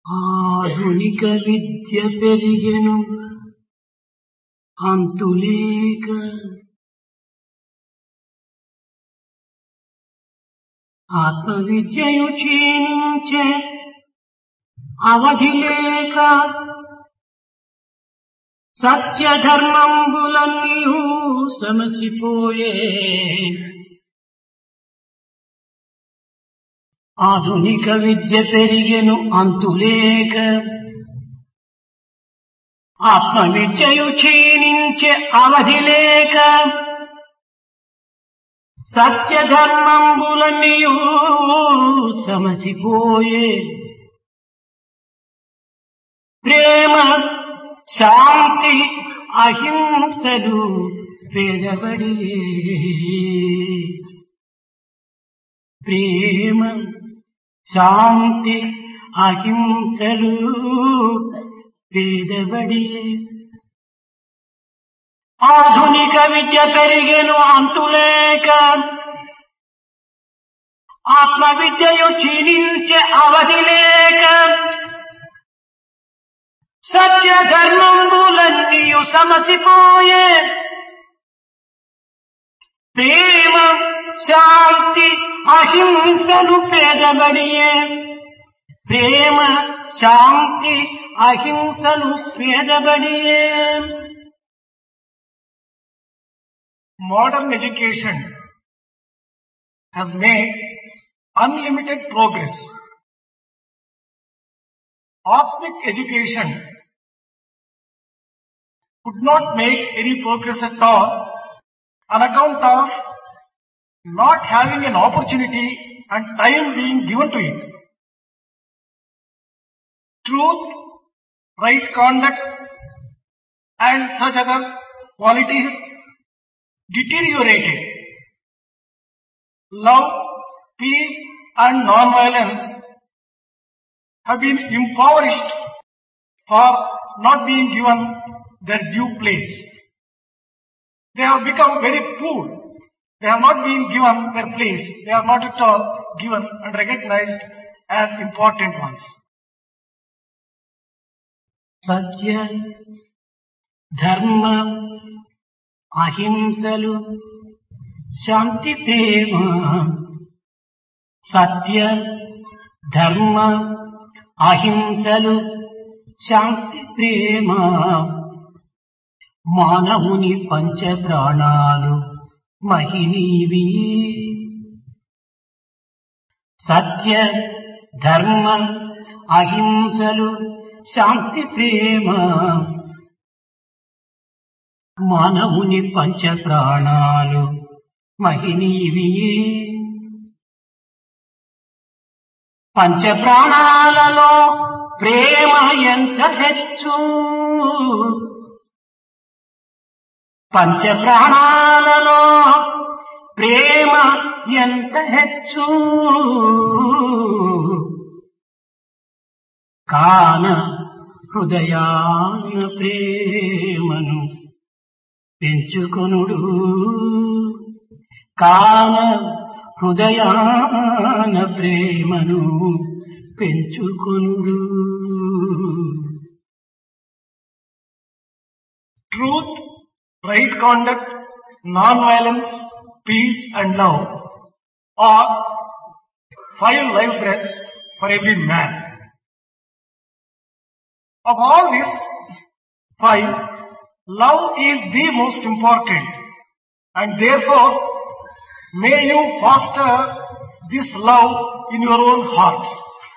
ఆధునిక విద్య పెరిగెను అంతులేక, ఆత్మ విద్యయు క్షీణించే అవధి లేక, సత్య ధర్మంబులన్నీయూ సమసిపోయే. ఆధునిక విద్య పెరిగెను అంతులేక, ఆత్మ విద్యయు క్షీణించే అవధి లేక, సత్య ధర్మంబులన్నీయూ సమసిపోయే. ప్రేమ శాంతి అహింసలు పేదబడియే. ప్రేమ శాంతి అహింసలు పేదబడియే. ఆధునిక విద్య పెరిగెను అంతులేక, ఆత్మ విద్యయు క్షీణించే అవధి లేక, సత్య ధర్మంబులన్నీయు సమసిపోయే. ప్రేమ శాంతి అహింసలు పేదబడియే. ప్రేమ శాంతి అహింసలు పేదబడియే. Modern education has made unlimited progress. Ethnic education could not make any progress at all on account of not having an opportunity and time being given to it. Truth, right conduct and such other qualities deteriorated. Love, peace and non-violence have been impoverished for not being given their due place. They have become very poor. They have not been given their place. They are not at all given and recognized as important ones. సత్య ధర్మ అహింసలు శాంతి ప్రేమ. సత్య ధర్మ అహింసలు శాంతి ప్రేమ. మానవుని పంచ ప్రాణాలు మహినీవి. సత్య ధర్మ అహింసలు శాంతి ప్రేమ. మానవుని పంచ ప్రాణాలు మహినీవి. పంచ ప్రాణాలలో ప్రేమ ఎంత హెచ్చు. పంచ ప్రాణాలలో ప్రేమ ఎంత హెచ్చు. కాన హృదయాన ప్రేమను పెంచుకొనుడు. కాన హృదయాన ప్రేమను పెంచుకొనుడు. Truth, right conduct, non-violence, peace and love are 5 life breaths for every man. Of all these 5, love is the most important, and therefore may you foster this love in your own hearts.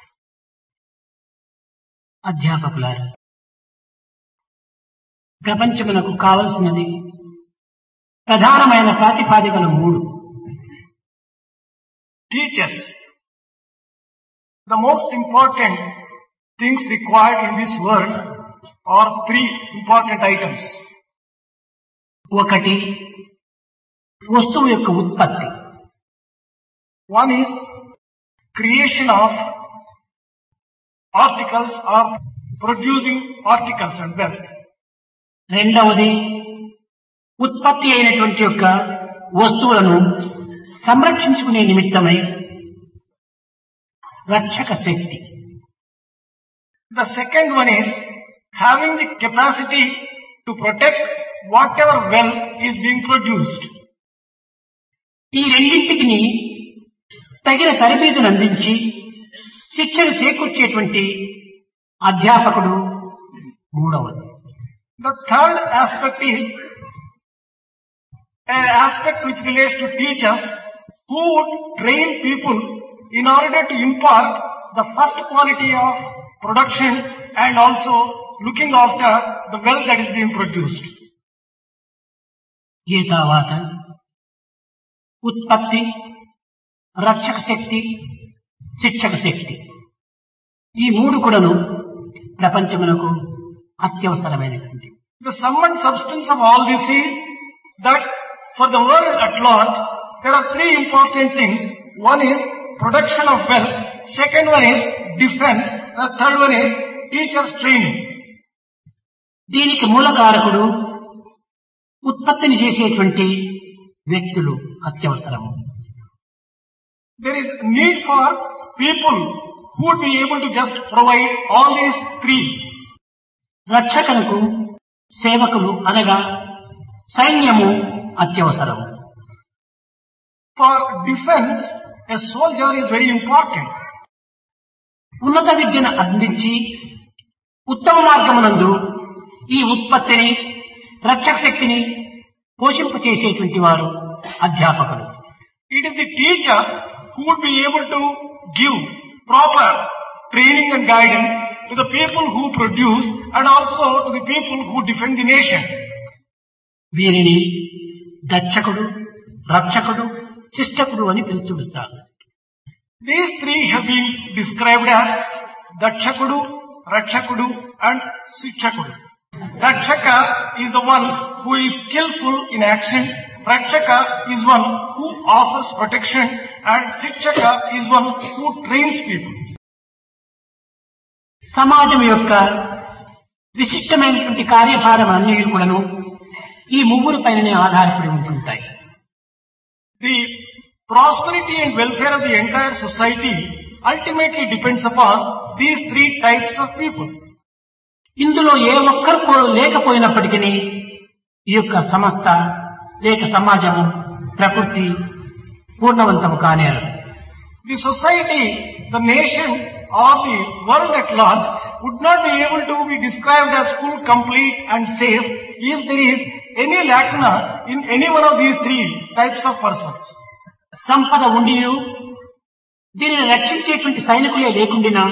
అధ్యాపకులారా, ప్రపంచమునకు కావలసినది ప్రధానమైన ప్రాతిపాదికలు 3. Teachers, the most important things required in this world are 3 important items. ఒకటి వస్తువు యొక్క ఉత్పత్తి. One is creation of articles or producing articles and wealth. రెండవది ఉత్పత్తి అయినటువంటి యొక్క వస్తువులను సంరక్షించుకునే నిమిత్తమై రక్షక శక్తి. The second one is having the capacity to protect whatever wealth is being produced. ఈ రెండింటికి తగిన తరబేతును అందించి శిక్షణ చేకూర్చేటువంటి అధ్యాపకుడు మూడవది. The third aspect is an aspect which relates to teachers who would train people in order to impart the first quality of production and also looking after the wealth that is being produced. ఏతావాత ఉత్పత్తి, రక్షక శక్తి, శిక్షక శక్తి ఈ మూడు కూడాను ప్రపంచమునకు అత్యవసరమైనటువంటి. The sum and substance of all this is that for the world at large there are three important things. One is production of wealth, second one is defense, the third one is teachers training. దీనికి మూలకారకుడు ఉత్పత్తిని చేసేటువంటి వ్యక్తులు అత్యవసరము. There is need for people who would be able to just provide all these three. రక్షకులకు సేవకులు అనగా సైన్యము అత్యవసరము. For defense, a soldier is very important. ఉన్నత విద్యను అందించి ఉత్తమ మార్గమునందు ఈ ఉత్పత్తిని, రక్షక శక్తిని పోషింపు చేసేటువంటి వారు అధ్యాపకులు. It is the teacher who would be able to give proper training and guidance to the people who produce and also to the people who defend the nation. వీరిని దక్షకుడు, రక్షకుడు, శిష్టకుడు అని పిలుచుడుతారు. These three have been described as Dakshakudu, Rakshakudu and Shikshakudu. Dakshaka is the one who is skillful in action, Rakshaka is one who offers protection and Shikshaka is one who trains people. సమాజం యొక్క విశిష్టమైనటువంటి కార్యభారం అన్ని కూడాను ఈ ముగ్గురు పైననే ఆధారపడి ఉంటుంటాయి. The prosperity and welfare of the entire society ultimately depends upon these three types of people. ఇందులో ఏ ఒక్కరు లేకపోయినప్పటికీ ఈ యొక్క సంస్థ లేక సమాజము, ప్రకృతి పూర్ణవంతము కానేరు. The society, the nation or the world at large would not be able to be described as full, complete and safe if there is any lacuna in any one of these three types of persons. సంపద ఉండియు దీనిని రక్షించేటువంటి సైనికులే లేకుండినా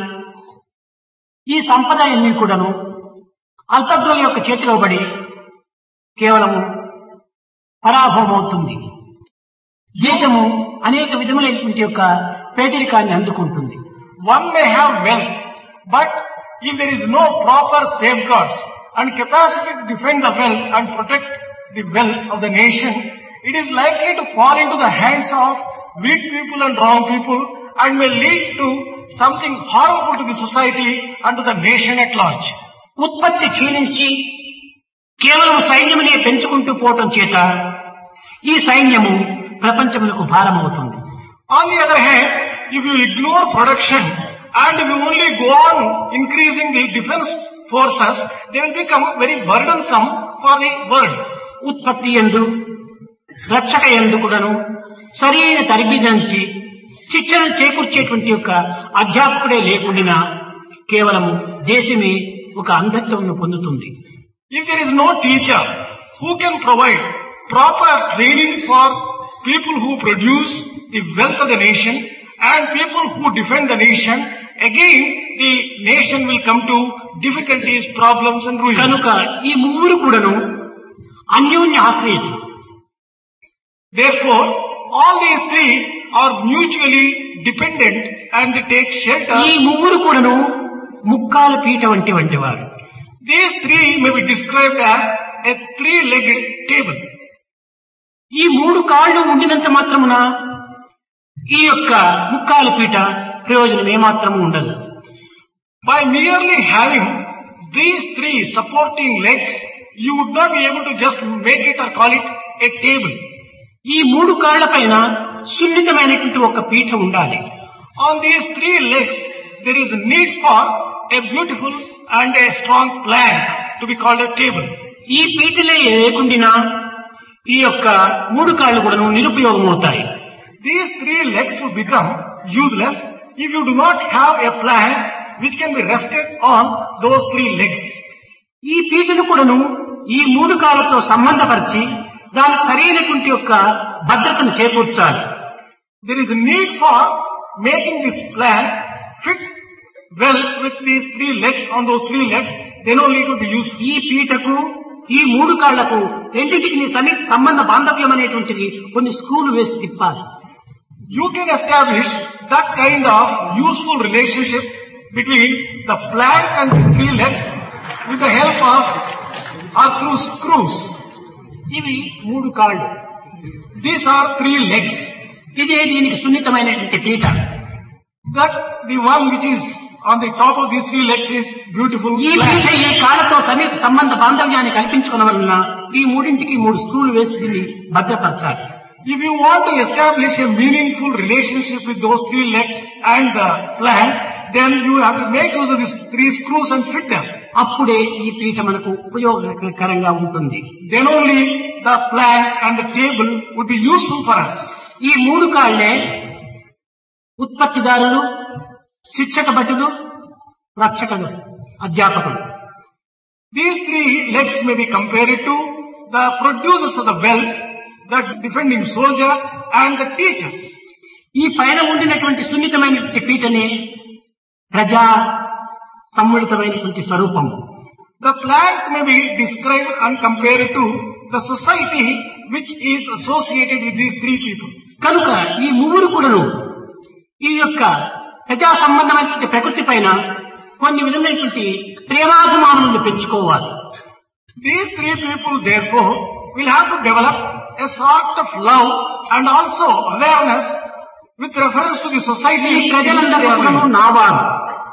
ఈ సంపద అన్ని కూడాను అల్పజ్ఞుల యొక్క చేతిలో పడి కేవలము పరాభవమవుతుంది. దేశము అనేక విధములైనటువంటి యొక్క పేదరికాన్ని అందుకుంటుంది. One may have wealth, but if there is no proper safeguards and capacity to defend the wealth and protect the wealth of the nation, it is likely to fall into the hands of weak people and wrong people and may lead to something harmful to the society and to the nation at large. ఉత్పత్తి క్షీణించి కేవలం సైన్యమునే పెంచుకుంటూ పోవటం చేత ఈ సైన్యము ప్రపంచములకు భారమవుతుంది. On the other hand, if you ignore production and if you only go on increasing the defense forces, they will become very burdensome for the world. ఉత్పత్తి యందు, రక్షక యందు కూడాను సరైన తరబిదించి శిక్షణ చేకూర్చేటువంటి యొక్క అధ్యాపకుడే లేకుండా కేవలము దేశమే ఒక అంధత్వమును పొందుతుంది. If there is no teacher who can provide proper training for people who produce the wealth of the nation and people who defend the nation, again the nation will come to difficulties, problems and ruin. కనుక ఈ ముగ్గురు కూడాను అన్యోన్య ఆశ్రయితులు. Therefore, all these three are mutually dependent and they take shelter. ఈ ముగ్గురు కూడాను ముక్కాల పీట వంటి వారు. These three may be described as a three-legged table. ఈ మూడు కాళ్ళు ఉండినంత మాత్రమున ఈ యొక్క ముక్కాల పీట ప్రయోజనం ఏమాత్రము ఉండదు. By merely having these three supporting legs, you would not be able to just make it or call it a table. ఈ మూడు కాళ్ల పైన సున్నితమైనటువంటి ఒక పీఠ ఉండాలి. On these three legs, there is a need for a beautiful and a strong plank to be called a table. ఈ పీటలే లేకుండా ఈ యొక్క మూడు కాళ్ళు కూడా నిరుపయోగమవుతాయి. These three legs will become useless if you do not have a plank which can be rested on those three legs. ఈ పీటను కూడాను ఈ మూడు కాళ్ళతో సంబంధపరిచి దానికి సరైనటువంటి యొక్క భద్రతను చేకూర్చాలి. There is a need for making this plank fit well with these three legs on those three legs, then only it will be useful. ఈ పీటకు ఈ మూడు కాళ్లకు రెండింటికి సంబంధ బాంధవ్యం అనేటువంటిది కొన్ని స్క్రూలు వేసి తిప్పాలి. You can establish that kind of useful relationship between the plank and these three legs with the help of or through screws. ఇవి మూడు కాళ్ళు. These are three legs. ఇదే దీనికి సున్నితమైనటువంటి పీట. That the one which is on the top of these three legs is beautiful. ఈ పీట ఈ కాళ్ళతో సన్నిహిత సంబంధ బాంధవ్యాన్ని కల్పించుకున్న వలన ఈ మూడింటికి మూడు స్క్రూలు వేసి దీన్ని భద్రపరచాలి. If you want to establish a meaningful relationship with those three legs and the plank, then you have to make use of these three screws and fit them. అప్పుడే ఈ పీట మనకు ఉపయోగకరంగా ఉంటుంది. Then only the plank and the table would be useful for us. ఈ మూడు కాళ్లే ఉత్పత్తిదారులు, శిక్షక భటులు, రక్షకులు, అధ్యాపకులు. These three legs may be compared to the producers of the wealth, the defending soldier and the teachers. ఈ పైన ఉండినటువంటి సున్నితమైనటువంటి పీటనే ప్రజా సమ్మిళితమైనటువంటి స్వరూపం. The plank may be described and compared to the society which is associated with these three people. కనుక ఈ మూడు కూడాను ఈ యొక్క ప్రజా సంబంధమైనటువంటి ప్రకృతి పైన కొన్ని విధమైనటువంటి ప్రేమాభిమానులను పెంచుకోవాలి. These three people therefore will have to develop a sort of love and also awareness with reference to the society. ఈ ప్రజలందరూ కూడాను నావారు.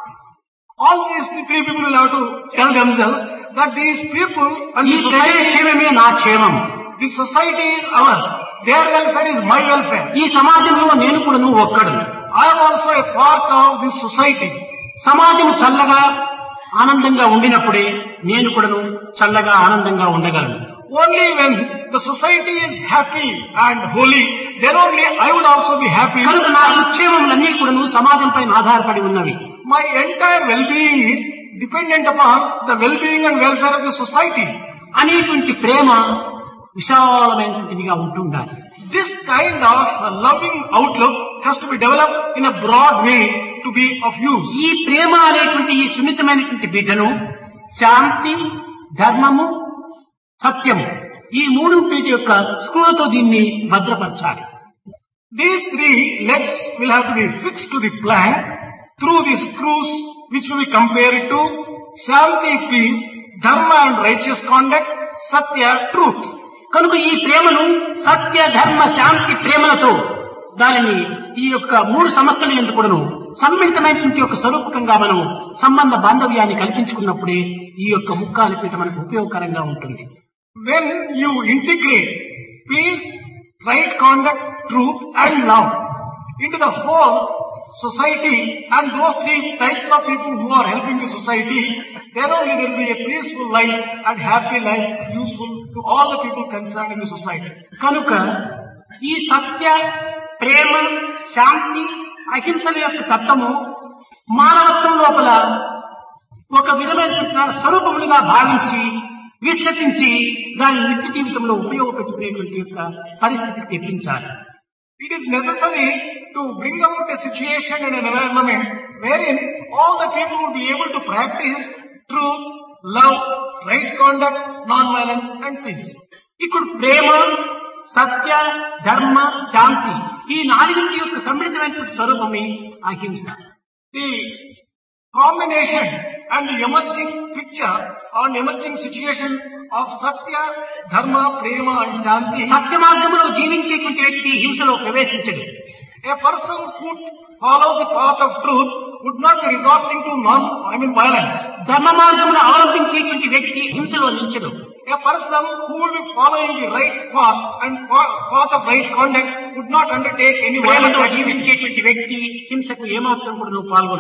All these three people will have to tell themselves that these people and ఈ the ప్రజల society, క్షేమమే నా క్షేమం. the society is ours. Their welfare is my welfare. ఈ సమాజంలో నేను కూడాను ఒక్కడు. I am also a part of this society. సమాజం చల్లగా ఆనందంగా ఉండినప్పుడే నేను కూడాను చల్లగా ఆనందంగా ఉండగలను. Only when the society is happy and holy, then only I would also be happy. కనుక నా సుక్షేమములన్నీ కూడాను సమాజం పైన ఆధారపడి ఉన్నవి. My entire well-being is dependent upon the well-being and welfare of the society. అనేటువంటి ప్రేమ విశాలమైనటువంటిదిగా ఉంటుండాలి. This kind of loving outlook has to be developed in a broad way to be of use. ఈ ప్రేమ అనేటువంటి ఈ సున్నితమైనటువంటి పీటను శాంతి, ధర్మము, సత్యము ఈ మూడు పీట యొక్క స్క్రూలతో దీన్ని భద్రపరచాలి. These three legs will have to be fixed to the plank through the screws which will be compared to Shanti, peace, Dharma and righteous conduct, Satya, truth. కనుక ఈ ప్రేమను సత్య, ధర్మ, శాంతి ప్రేమలతో దానిని ఈ యొక్క మూడు సమస్యల ఎందుకు కూడాను సమ్మిళితమైనటువంటి యొక్క స్వరూపకంగా మనం సంబంధ బాంధవ్యాన్ని కల్పించుకున్నప్పుడే ఈ యొక్క ముక్కాలి పీట మనకు ఉపయోగకరంగా ఉంటుంది. When you integrate peace, right conduct, truth and love into the whole society and those three types of people who are helping the society, then only there will be a peaceful life and happy life useful to all the people concerned in the society. కనుక ఈ సత్య, ప్రేమ, శాంతి, అహింసల యొక్క తత్వము మానవత్వం లోపల ఒక విధమైన స్వరూపములుగా భావించి విశ్వసించి దాని నిత్య జీవితంలో ఉపయోగపెట్టుకునేటువంటి యొక్క పరిస్థితికి తెప్పించాలి. It is necessary to bring about a situation and an environment wherein all the people will be able to practice truth, love, right conduct, non-violence and peace. ఇప్పుడు ప్రేమ, సత్య, ధర్మ, శాంతి ఈ నాలుగింటి యొక్క సమ్మిళితమైనటువంటి స్వరూపమే అహింస. The combination and the emerging picture or emerging situation of Satya, Dharma, Prema and Shanti. సత్య మార్గంలో జీవించేటువంటి వ్యక్తి హింసలో ప్రవేశించడు. A person who follows the path of truth would not be resorting to violence. ధర్మ మార్గంలో అవలంబించేటువంటి వ్యక్తి హింసలో నిలిచడు. A person who will be following the right path and path of right conduct would not undertake any violence. జీవించేటువంటి వ్యక్తి హింసకు ఏమాత్రం కూడా పాల్గొనడు.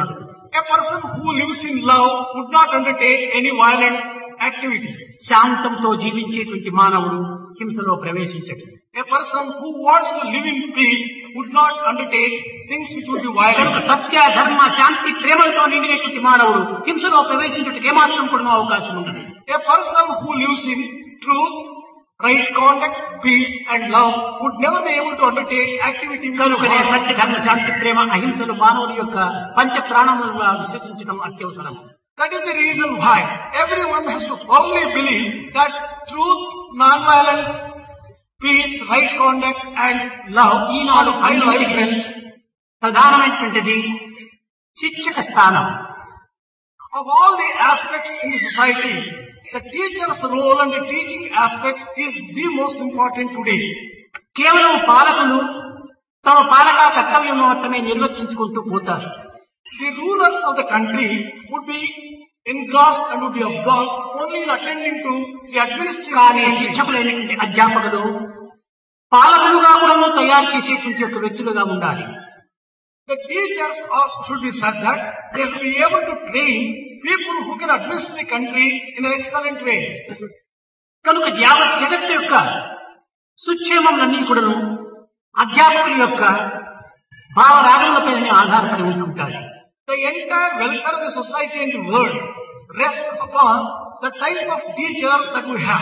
A person who lives in love would not undertake any violent activity. శాంతంతో జీవించేటువంటి మానవుడు హింసలో ప్రవేశించడు. A person who wants to live in peace would not undertake things which would be violent. సత్య ధర్మ శాంతి ప్రేమలతో నిండినటువంటి మానవుడు హింసలో ప్రవేశించడానికి ఏమాత్రం కూడా అవకాశం ఉండదు. A person who lives in truth, right conduct, peace and love would never be able to undertake activity. కనుకనే సత్య ధర్మ శాంతి ప్రేమ అహింసలు మానవుడి యొక్క పంచ ప్రాణములుగా విశ్వసించడం అత్యవసరం. That is the reason why everyone has to firmly believe that truth, non-violence, peace, right conduct and love Eenadu are high vibrance. ప్రధానమైనటువంటిది శిక్షక స్థానం. Of all the aspects in the society, the teacher's role and the teaching aspect is the most important today. కేవలం పాలకులు తమ పాలకా కర్తవ్యం మాత్రమే నిర్వర్తించుకుంటూ పోతారు. The rulers of the country would be engrossed and would be absorbed only in attending to the కానీ administration. శిక్షకులైనటువంటి అధ్యాపకులు పాలకులుగా కూడా తయారు చేసేటువంటి ఒక వ్యక్తులుగా ఉండాలి. The teachers should be such that they should be able to train people who can administer the country in an excellent way. కనుక యావత్ జగత్తు యొక్క సుక్షేమములన్నీ కూడాను అధ్యాపకుల యొక్క భావరాగములపైనే ఆధారపడి ఉంటుంటాయి. The entire welfare of the society and the world rests upon the type of teacher that we have.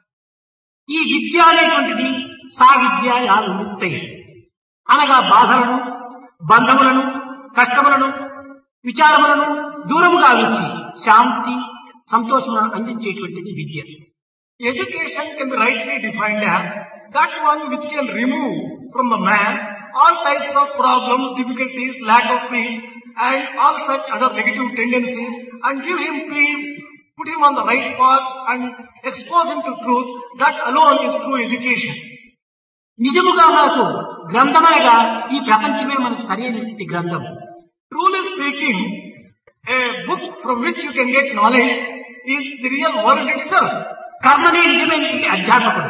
ఈ విద్య అనేటువంటిది సా విద్య యా విముక్తై అనగా బాధలను బంధములను కష్టములను విచారములను దూరముగా ఉంచి శాంతి సంతోషములను అందించేటువంటిది విద్య. Education can be rightly defined as that one which can remove from the man all types of problems, difficulties, lack of peace and all such other negative tendencies and give him peace, put him on the right path and expose him to truth. That alone is true education. నిజముగా మనకు గ్రంథమనగా ఈ ప్రపంచమే మనకు సరైనటువంటి గ్రంథం. Truly speaking, a book from which you can get knowledge is the real world itself. కర్మనే నిజమైనటువంటి అధ్యాపకుడు.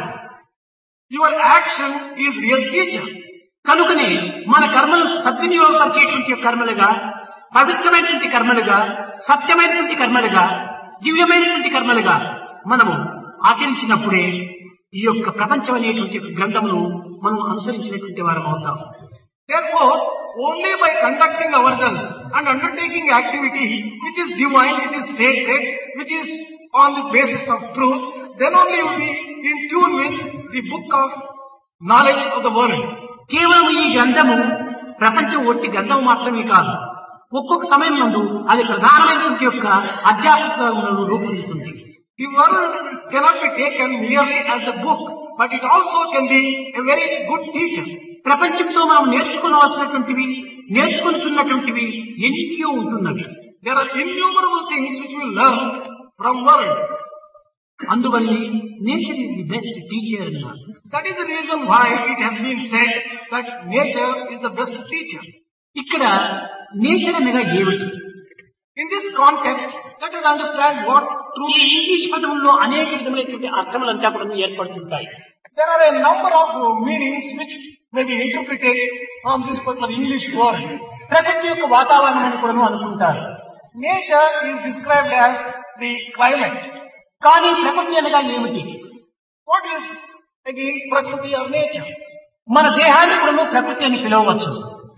Your action is real teacher. కనుకనే మన కర్మలు సద్వినియోగపరిచేటువంటి కర్మలుగా, పవిత్రమైనటువంటి కర్మలుగా, సత్యమైనటువంటి కర్మలుగా, దివ్యమైనటువంటి కర్మలుగా మనము ఆచరించినప్పుడే ఈ యొక్క ప్రపంచం అనేటువంటి గ్రంథమును మనం అనుసరించినటువంటి వారం అవుతాం. Therefore, only by conducting ourselves and undertaking activity which is divine, which is sacred, which is on the basis of truth, then only you will be in tune with the book of knowledge of the world. కేవలం ఈ గ్రంథము ప్రపంచం ఒట్టి గ్రంథం మాత్రమే కాదు, ఒక్కొక్క సమయం నందు అది ప్రధానమైనటువంటి యొక్క అధ్యాపకులను రూపొందుతుంది. The world cannot be taken merely as a book, but it also can be a very good teacher. ప్రపంచంతో మనం నేర్చుకోవాల్సినటువంటివి, నేర్చుకుంటున్నటువంటివి ఎన్నో ఉంటున్నవి. There are innumerable things which we learn from world. అందువల్ల nature is the best teacher అన్నారు. That is the reason why it has been said that nature is the best teacher. ఇక్కడ nature అనగా ఏమిటి? In this context, let us understand what ఈ English పదముల్లో అనేక విధమైనటువంటి అర్థములంతా కూడా ఏర్పడుతుంటాయి. there are a number of meanings which may be interpreted from this particular English word. ప్రకృతి యొక్క వాతావరణం అని కూడా అనుకుంటారు. Nature is described as the climate. కానీ ప్రకృతి అనగా ఏమిటి? What is again Prakriti or nature? మన దేహాన్ని కూడా ప్రకృతి అని పిలవవచ్చు.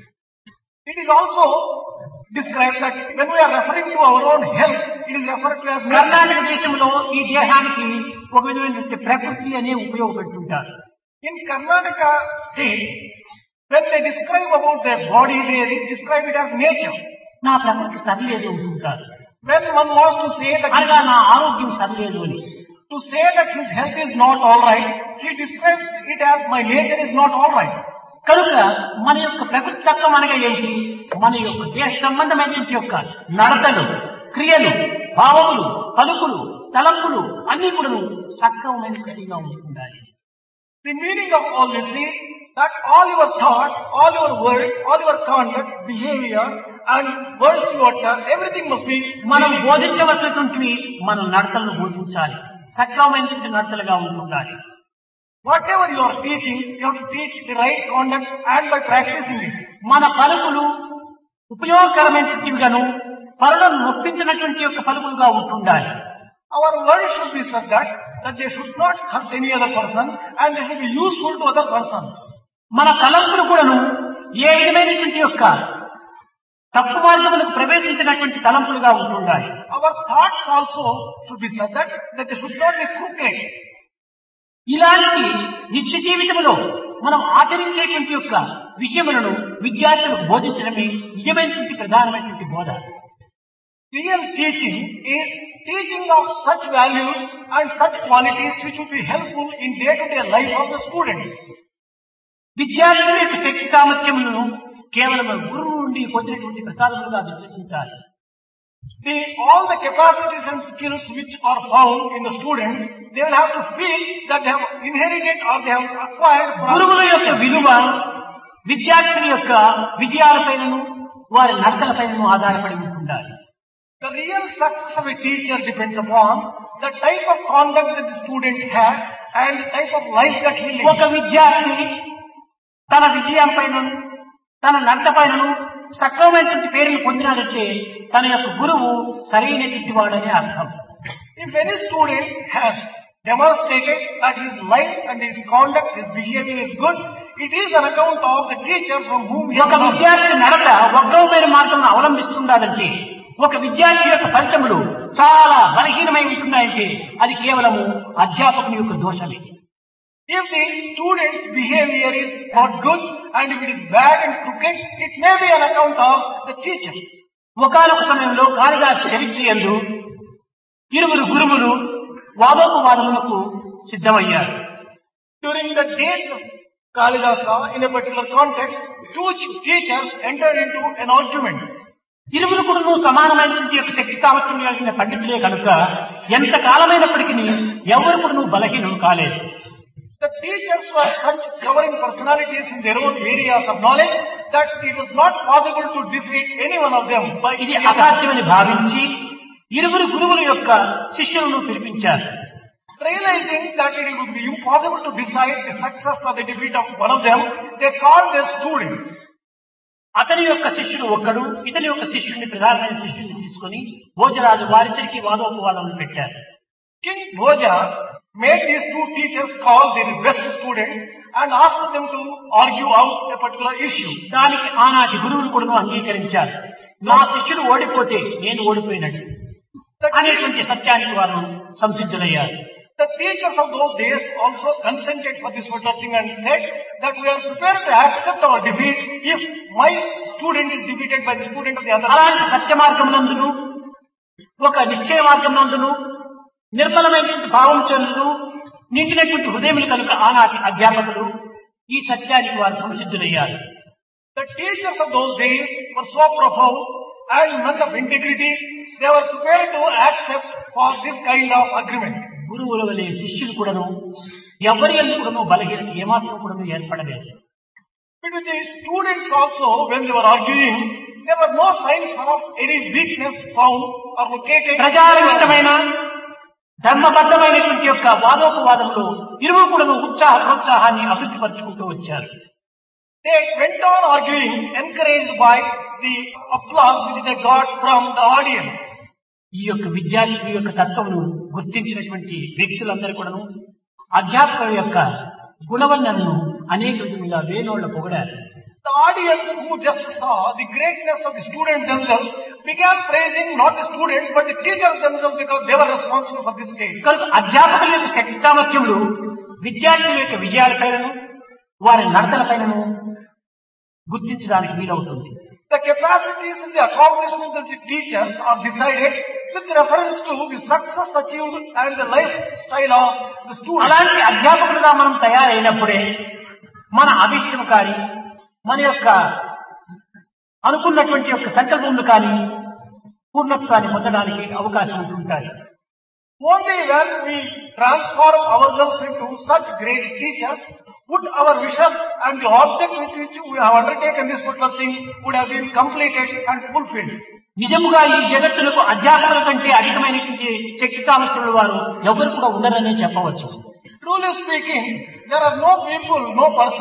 It is also described that when we are referring to our own health, it is referred to as nature. Karnataka దేశంలో ఈ దేహానికి ఒక విధమైనటువంటి ప్రకృతి అనే ఉపయోగపెడుతుంటారు. In Karnataka state, when they describe about their body, they describe it as nature. నా ప్రకృతి సరిలేదు ఉంటుంటారు. When one wants to say that అనగా నా ఆరోగ్యం సరిలేదు అని. his health is not all right, he describes it as my nature is not all right. కనుక మన యొక్క ప్రకృతి తత్వం అనగా ఏమిటి? మన యొక్క దేహ సంబంధమైనటువంటి యొక్క నడతలు, క్రియలు, భావములు, పలుకులు, తలంపులు అన్ని కూడా సక్రమమైనదిగా ఉండాలి. The meaning of all this is that all your thoughts, all your words, all your conduct, behavior and words you utter, everything must be మనం బోధించవలసినటువంటివి మన నడతలను బోధించాలి, సక్రమమైనటువంటి నడతలుగా ఉండాలి. Whatever you are teaching, you have to teach the right conduct and by practicing it. మన పలుకులు ఉపయోగకరమైనటువంటివిగాను, పరులను నొప్పించినటువంటి యొక్క పలుకులుగా ఉంటుండాలి. Our words should be such that they should not hurt any other person and they should be useful to other persons. మన తలంపులు కూడాను ఏ విధమైనటువంటి యొక్క తప్పు మార్గములకు ప్రవేశించినటువంటి తలంపులుగా ఉంటుండాలి. Our thoughts also should be such that they should not be crooked. ఇలాంటి నిత్య జీవితంలో మనం ఆచరించేటువంటి యొక్క విషయములను విద్యార్థులకు బోధించడమే నిజమైనటువంటి ప్రధానమైనటువంటి బోధ. Real teaching is teaching of such values and such qualities which would be helpful in day-to-day life of the students. విద్యార్థుల యొక్క శక్తి సామర్థ్యములను కేవలం గురువు నుండి పొందినటువంటి ప్రసాదములుగా విశ్వసించాలి. All the capacities and skills which are found in the students, they will have to feel that they have inherited or they have acquired. గురువుల యొక్క విలువ విద్యార్థుల యొక్క విజయాలపైనను వారి నడతలపైనను ఆధారపడి ఉంటుండాలి. The real success of a teacher depends upon the type of conduct that the student has and the type of life that he lives. ఒక విద్యార్థి తన విజయం పైన తన నడత పైనను సక్రమమైనటువంటి పేరును పొందినాడంటే తన యొక్క గురువు సరైనటువంటి వాడనే అర్థం. If any student has demonstrated that his life and his conduct, his behavior is good, it is an account of the teacher from whom he ఒక విద్యార్థి నడత వక్రమైన మార్గం అవలంబిస్తుండాలంటే, ఒక విద్యార్థి యొక్క ఫలితములు చాలా బలహీనమై ఉంటున్నాయంటే అది కేవలము అధ్యాపకుని యొక్క దోషమే. If the student's behavior is not good and if it is bad and crooked, it may be an account of the teacher. ఒకానొక సమయంలో కాళిదాసు చరిత్ర యందు ఇరువురు గురువులు వాదోపవాదములకు సిద్ధమయ్యారు. During the days of Kalidasa, in a particular context, two teachers entered into an argument. ఇరువురు కూడా సమానమైనటువంటి యొక్క శక్తి సామర్థ్యం కలిగిన పండితులే కనుక ఎంత కాలమైనప్పటికీ ఎవరు కూడా బలహీనులు కాలేదు. The teachers were such towering personalities in their own areas of knowledge that it was not possible to defeat any one of them. ఇది అసాధ్యమని భావించి ఇరువురు గురువుల యొక్క శిష్యులను పిలిపించారు. Realizing that it would be impossible to decide the success or the defeat of one of them, they called their students. అతని యొక్క శిష్యుడు ఒక్కడు, ఇతని యొక్క శిష్యుడిని ప్రధానమైన శిష్యుడిని తీసుకుని భోజరాజు వారిద్దరికి వాదోపవాదములు పెట్టారు. King Bhoja made these two teachers call their best students and asked them to argue out a particular issue. దానికి ఆనాటి గురువులు కూడా అంగీకరించారు. నా శిష్యుడు ఓడిపోతే నేను ఓడిపోయినట్టు అనేటువంటి సత్యానికి వారు సంసిద్ధులయ్యారు. The teachers of those days also consented for this particular thing and said that we are prepared to accept our defeat if my student is defeated by the student of the other. అలాంటి సత్య మార్గమునందును ఒక నిశ్చయ మార్గమునందును నిర్మలమైనటువంటి భావం చెందుతూ నిండినటువంటి హృదయములు కనుక ఆనాటి అధ్యాపకులు ఈ సత్యానికి వారు సంసిద్ధులయ్యారు. The teachers of those days were so profound and men of integrity, they were prepared to accept for this kind of agreement. గురువుల వలె శిష్యులు కూడాను ఎవరి యందు కూడాను బలహీనత ఏమాత్రం కూడాను ఏర్పడలేదు. But with the students also, when they were arguing, there were no signs of any weakness found or located. ప్రజారహితమైన ధర్మబద్ధమైనటువంటి యొక్క వాదోపవాదంలో ఇరువురు కూడాను ప్రోత్సాహాన్ని అభివృద్ధి పరుచుకుంటూ వచ్చారు. They went on arguing, encouraged by the applause which they got from the audience. ఈ యొక్క విద్యార్థుల యొక్క తత్వమును గుర్తించినటువంటి వ్యక్తులందరూ కూడాను అధ్యాపకుల యొక్క గుణవర్ణనను అనేక విధంగా వేణోళ్ల పొగడారు. The audience who just saw the greatness of the students themselves began praising not the students but the teachers themselves because they were responsible for this stage. కనుక అధ్యాపకుల యొక్క శక్తి సామర్థ్యములు విద్యార్థుల యొక్క విజయాలపైనను వారి నడతలపైనను గుర్తించడానికి వీలవుతుంది. The capacities and the accomplishments of the teachers are decided with reference to the success achieved and the lifestyle of the students. అలాంటి అధ్యాపకులుగా మనం తయారైనప్పుడే మన అభిష్టం కానీ మన యొక్క అనుకున్నటువంటి యొక్క సంకల్పములు కానీ పూర్ణత్వాన్ని పొందడానికి అవకాశం ఉంటుంటాయి. Only when we transform ourselves into such great teachers would our wishes and the object with which we have undertaken this particular thing would have been completed and fulfilled. నిజముగా ఈ జగత్తులకు అధ్యాపకుల కంటే అధికమైనటువంటి శక్తి సామర్థ్యముల వారు ఎవరు కూడా ఉండరనే చెప్పవచ్చు. Truly speaking, there are no people, no persons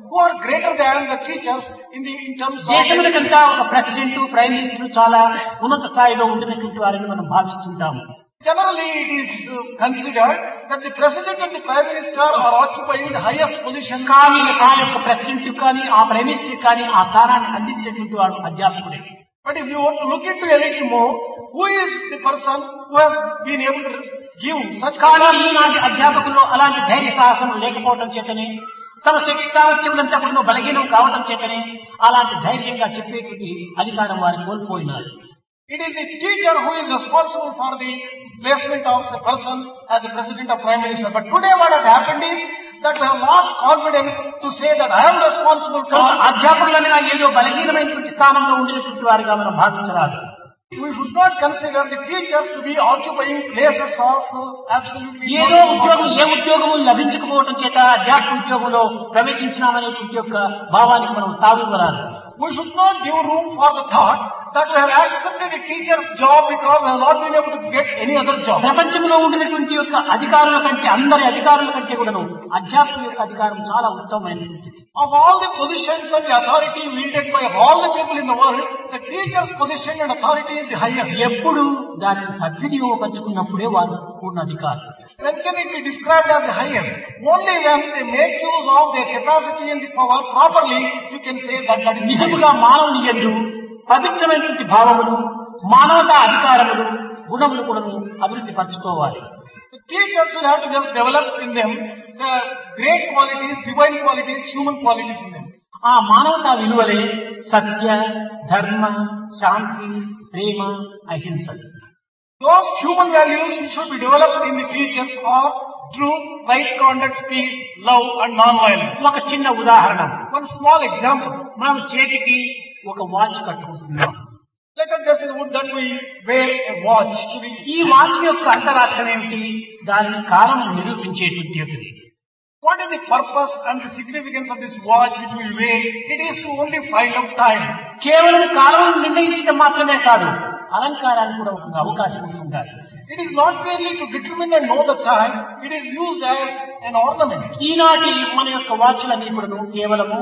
who are greater than the teachers in terms of... దేశములకంతా ఒక ప్రెసిడెంట్, ప్రైమ్ మినిస్టర్ చాలా ఉన్నత స్థాయిలో ఉండినటువంటి వారిని మనం భావిస్తుంటాము. Generally, it is considered that the president and the prime minister are occupying the highest position. కానీ ఆ యొక్క ప్రెసిడెంట్ కానీ ఆ ప్రైమ్ మినిస్టర్ కానీ ఆ స్థానాన్ని అందించేటువంటి వాడు అధ్యాపకుడే. But if you want to look into a little more, who is the person who has been able to give such... కానీ ఈనాటి అధ్యాపకుల్లో అలాంటి ధైర్య సాహసం లేకపోవడం చేతనే, తమ శక్తి సామర్థ్యములంతా కూడా బలహీనం కావడం చేతనే అలాంటి ధైర్యంగా చెప్పేటువంటి అధికారం వారికి కోల్పోయినారు. It is the teacher who is responsible for the placement of a person as the president or prime minister. But today what has happened is that we have lost confidence to say that I am responsible for... అధ్యాపకులనగా ఏదో బలహీనమైనటువంటి స్థానంలో ఉండినటువంటి వారిగా మనం భావించరాదు. We should not consider the teachers to be occupying places of absolutely... ఏదో ఉద్యోగము లభించకపోవడం చేత అధ్యాపక ఉద్యోగంలో ప్రవేశించినామనేటువంటి యొక్క భావానికి మనం తావివ్వరాదు. We should not give room for the thought that we have accepted a teacher's job because we have not been able to get any other job. ప్రపంచంలో ఉండినటువంటి యొక్క అధికారుల కంటే, అందరి అధికారుల కంటే కూడాను అధ్యాపకుల యొక్క అధికారం చాలా ఉత్తమమైనటువంటిది. Of all the positions and the authority wielded by all the people in the world, the teacher's position and authority is the highest. ఎప్పుడు దానిని సద్వినియోగపరుచుకున్నప్పుడే వారు పూర్ణ అధికారులు. When can it be described as the highest? Only when they make use of their capacity and the power properly, you can say that that is నిజముగా మానవుని యందు పవిత్రమైనటువంటి భావములు, మానవతా అధికారములు, గుణములు కూడాను అభివృద్ధి పరచుకోవాలి. The teachers will have to just develop in them the great qualities, divine qualities, human qualities in them. ఆ మానవతా విలువలే సత్య, ధర్మ, శాంతి, ప్రేమ, అహింస. Those human values which should be developed in the teachers are truth, right conduct, peace, love and non-violence. ఒక చిన్న ఉదాహరణ. One small example. మనం చేతికి ఒక వాచ్ కట్టుకుంటున్నాం. Let us just say that we wear a watch. ఈ watch యొక్క అంతరార్థం ఏమిటి? దానిని కాలం నిరూపించేటువంటి ఒకటి. What is the purpose and the significance of this watch which we wear? It is to only find out time. కేవలం కాలం నిర్ణయించడం మాత్రమే కాదు, అలంకారానికి కూడా ఒక అవకాశం ఉండాలి. It is not merely to determine and know the time, it is used as an ornament. ఈనాటి మన యొక్క వాచ్లన్నీ కూడా కేవలము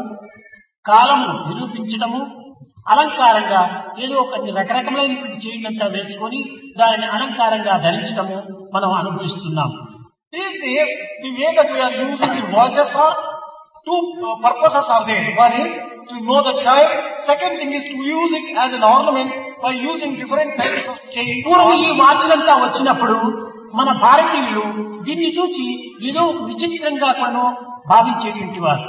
కాలము నిరూపించడము, అలంకారంగా ఏదో కొన్ని రకరకమైనటువంటి చైన్లంతా వేసుకొని దానిని అలంకారంగా ధరించడము మనం అనుభవిస్తున్నాం. These days, the way that we are using the watches are two purposes are there. One is to know the time. Second thing is to use it as an ornament by using different types of chains. పూర్వం ఈ వాచ్లంతా వచ్చినప్పుడు మన భారతీయులు దీన్ని చూసి ఏదో విచిత్రంగా కొను భావించేటువంటి వారు.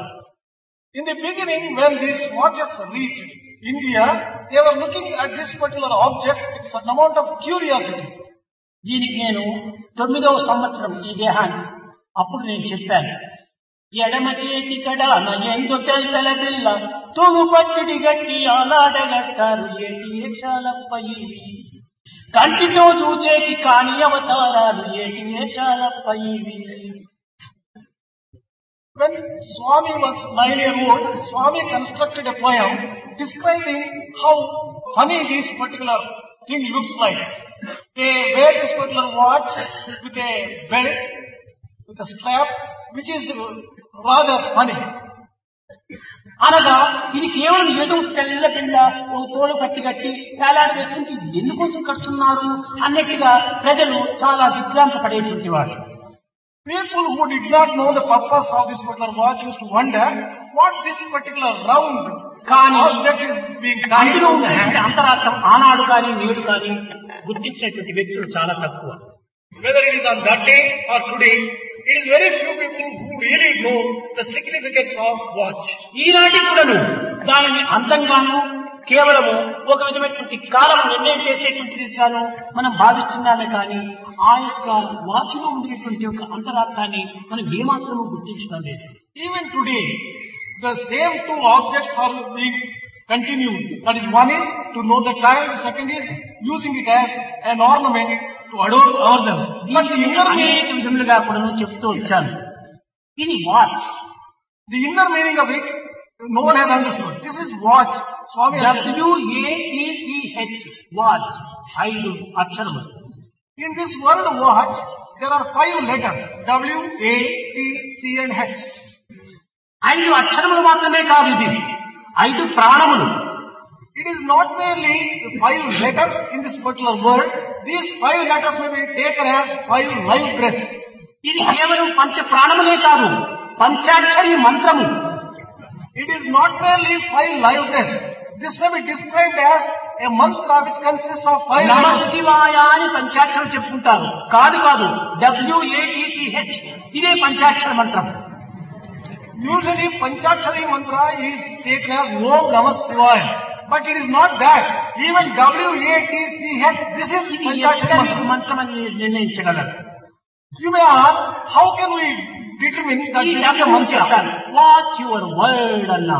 In the beginning, when these watches reached India, they were looking at this particular object with an amount of curiosity. దీనికి నేను 9వ సంవత్సరం ఈ దేహాన్ని అప్పుడు నేను చెప్పాను, ఎడమ చేతి కడాన ఎందు తెల్తల పిల్ల తూగు పట్టుడి గట్టి ఆలాడగట్టారు ఏటి వేషాలపై, కంటితో చూచేటి కాని అవతారాలు ఏటి వేషాలపై. When Swami was 9 years old, Swami constructed a poem describing how funny this particular thing looks like. They wear this particular watch with a belt, with a strap, which is rather funny. అనగా ఇది కేవలం ఏదో తెల్ల పిల్ల ఓ తోలు పట్టి కట్టి వేలాడ వేస్తుంటే ఎందుకోసం కడుతున్నారు అన్నట్టుగా ప్రజలు చాలా దిగ్భ్రాంత పడేటువంటి వాడు. People who did not know the purpose of this particular watch used to wonder what this particular round object is being done. అందులో ఉన్నటువంటి అంతరార్థం ఆనాడు కానీ నేడు కానీ గుర్తించినటువంటి వ్యక్తులు చాలా తక్కువ. Whether it is on that day or today, it is very few people who really know the significance of watch. ఈనాటి కూడాను దానిని అందంగాను కేవలము ఒక విధమైనటువంటి కాలం నిర్ణయం చేసేటువంటిది గాను మనం భావిస్తున్నామే కానీ ఆ యొక్క వాచ్లో ఉండేటువంటి యొక్క అంతరార్థాన్ని మనం ఏమాత్రము గుర్తించడం లేదు. Even today, the same two objects are being continued. That is, one is to know the time, the second is using it as an ornament to adorn ourselves. But the inner అనేక విధములుగా కూడా చెప్తూ వచ్చాను. ఇది watch. The inner meaning of it, no one has understood. This is watch. Swami WATCH, watch. 5 అక్షరములు. In this word watch, there are 5 letters. W, A, T, C and H. 5 అక్షరములు మాత్రమే కాదు ఇది 5 ప్రాణములు. It is not merely 5 letters in this particular word. These 5 letters may be taken as 5 live breaths. ఇది కేవలం పంచ ప్రాణములే కాదు, పంచాక్షరి మంత్రము. It is not merely 5 live breaths. This may be described as a mantra which consists of 5 నమ letters. శివాయ అని పంచాక్షరం చెప్పుకుంటారు. కాదు కాదు, WATTH ఇదే పంచాక్షర మంత్రం. Usually Panchakshari mantra is taken as Om Namah Shivaya. But it is not that. Even WATCH, this is ఇది Panchakshari ఎక్కడ mantra. మంత్రం అని నిర్ణయించగలరు. You may ask, how can we determine that ఈ this is a డబ్బు mantra? చెప్తాను, watch your word అన్నాం.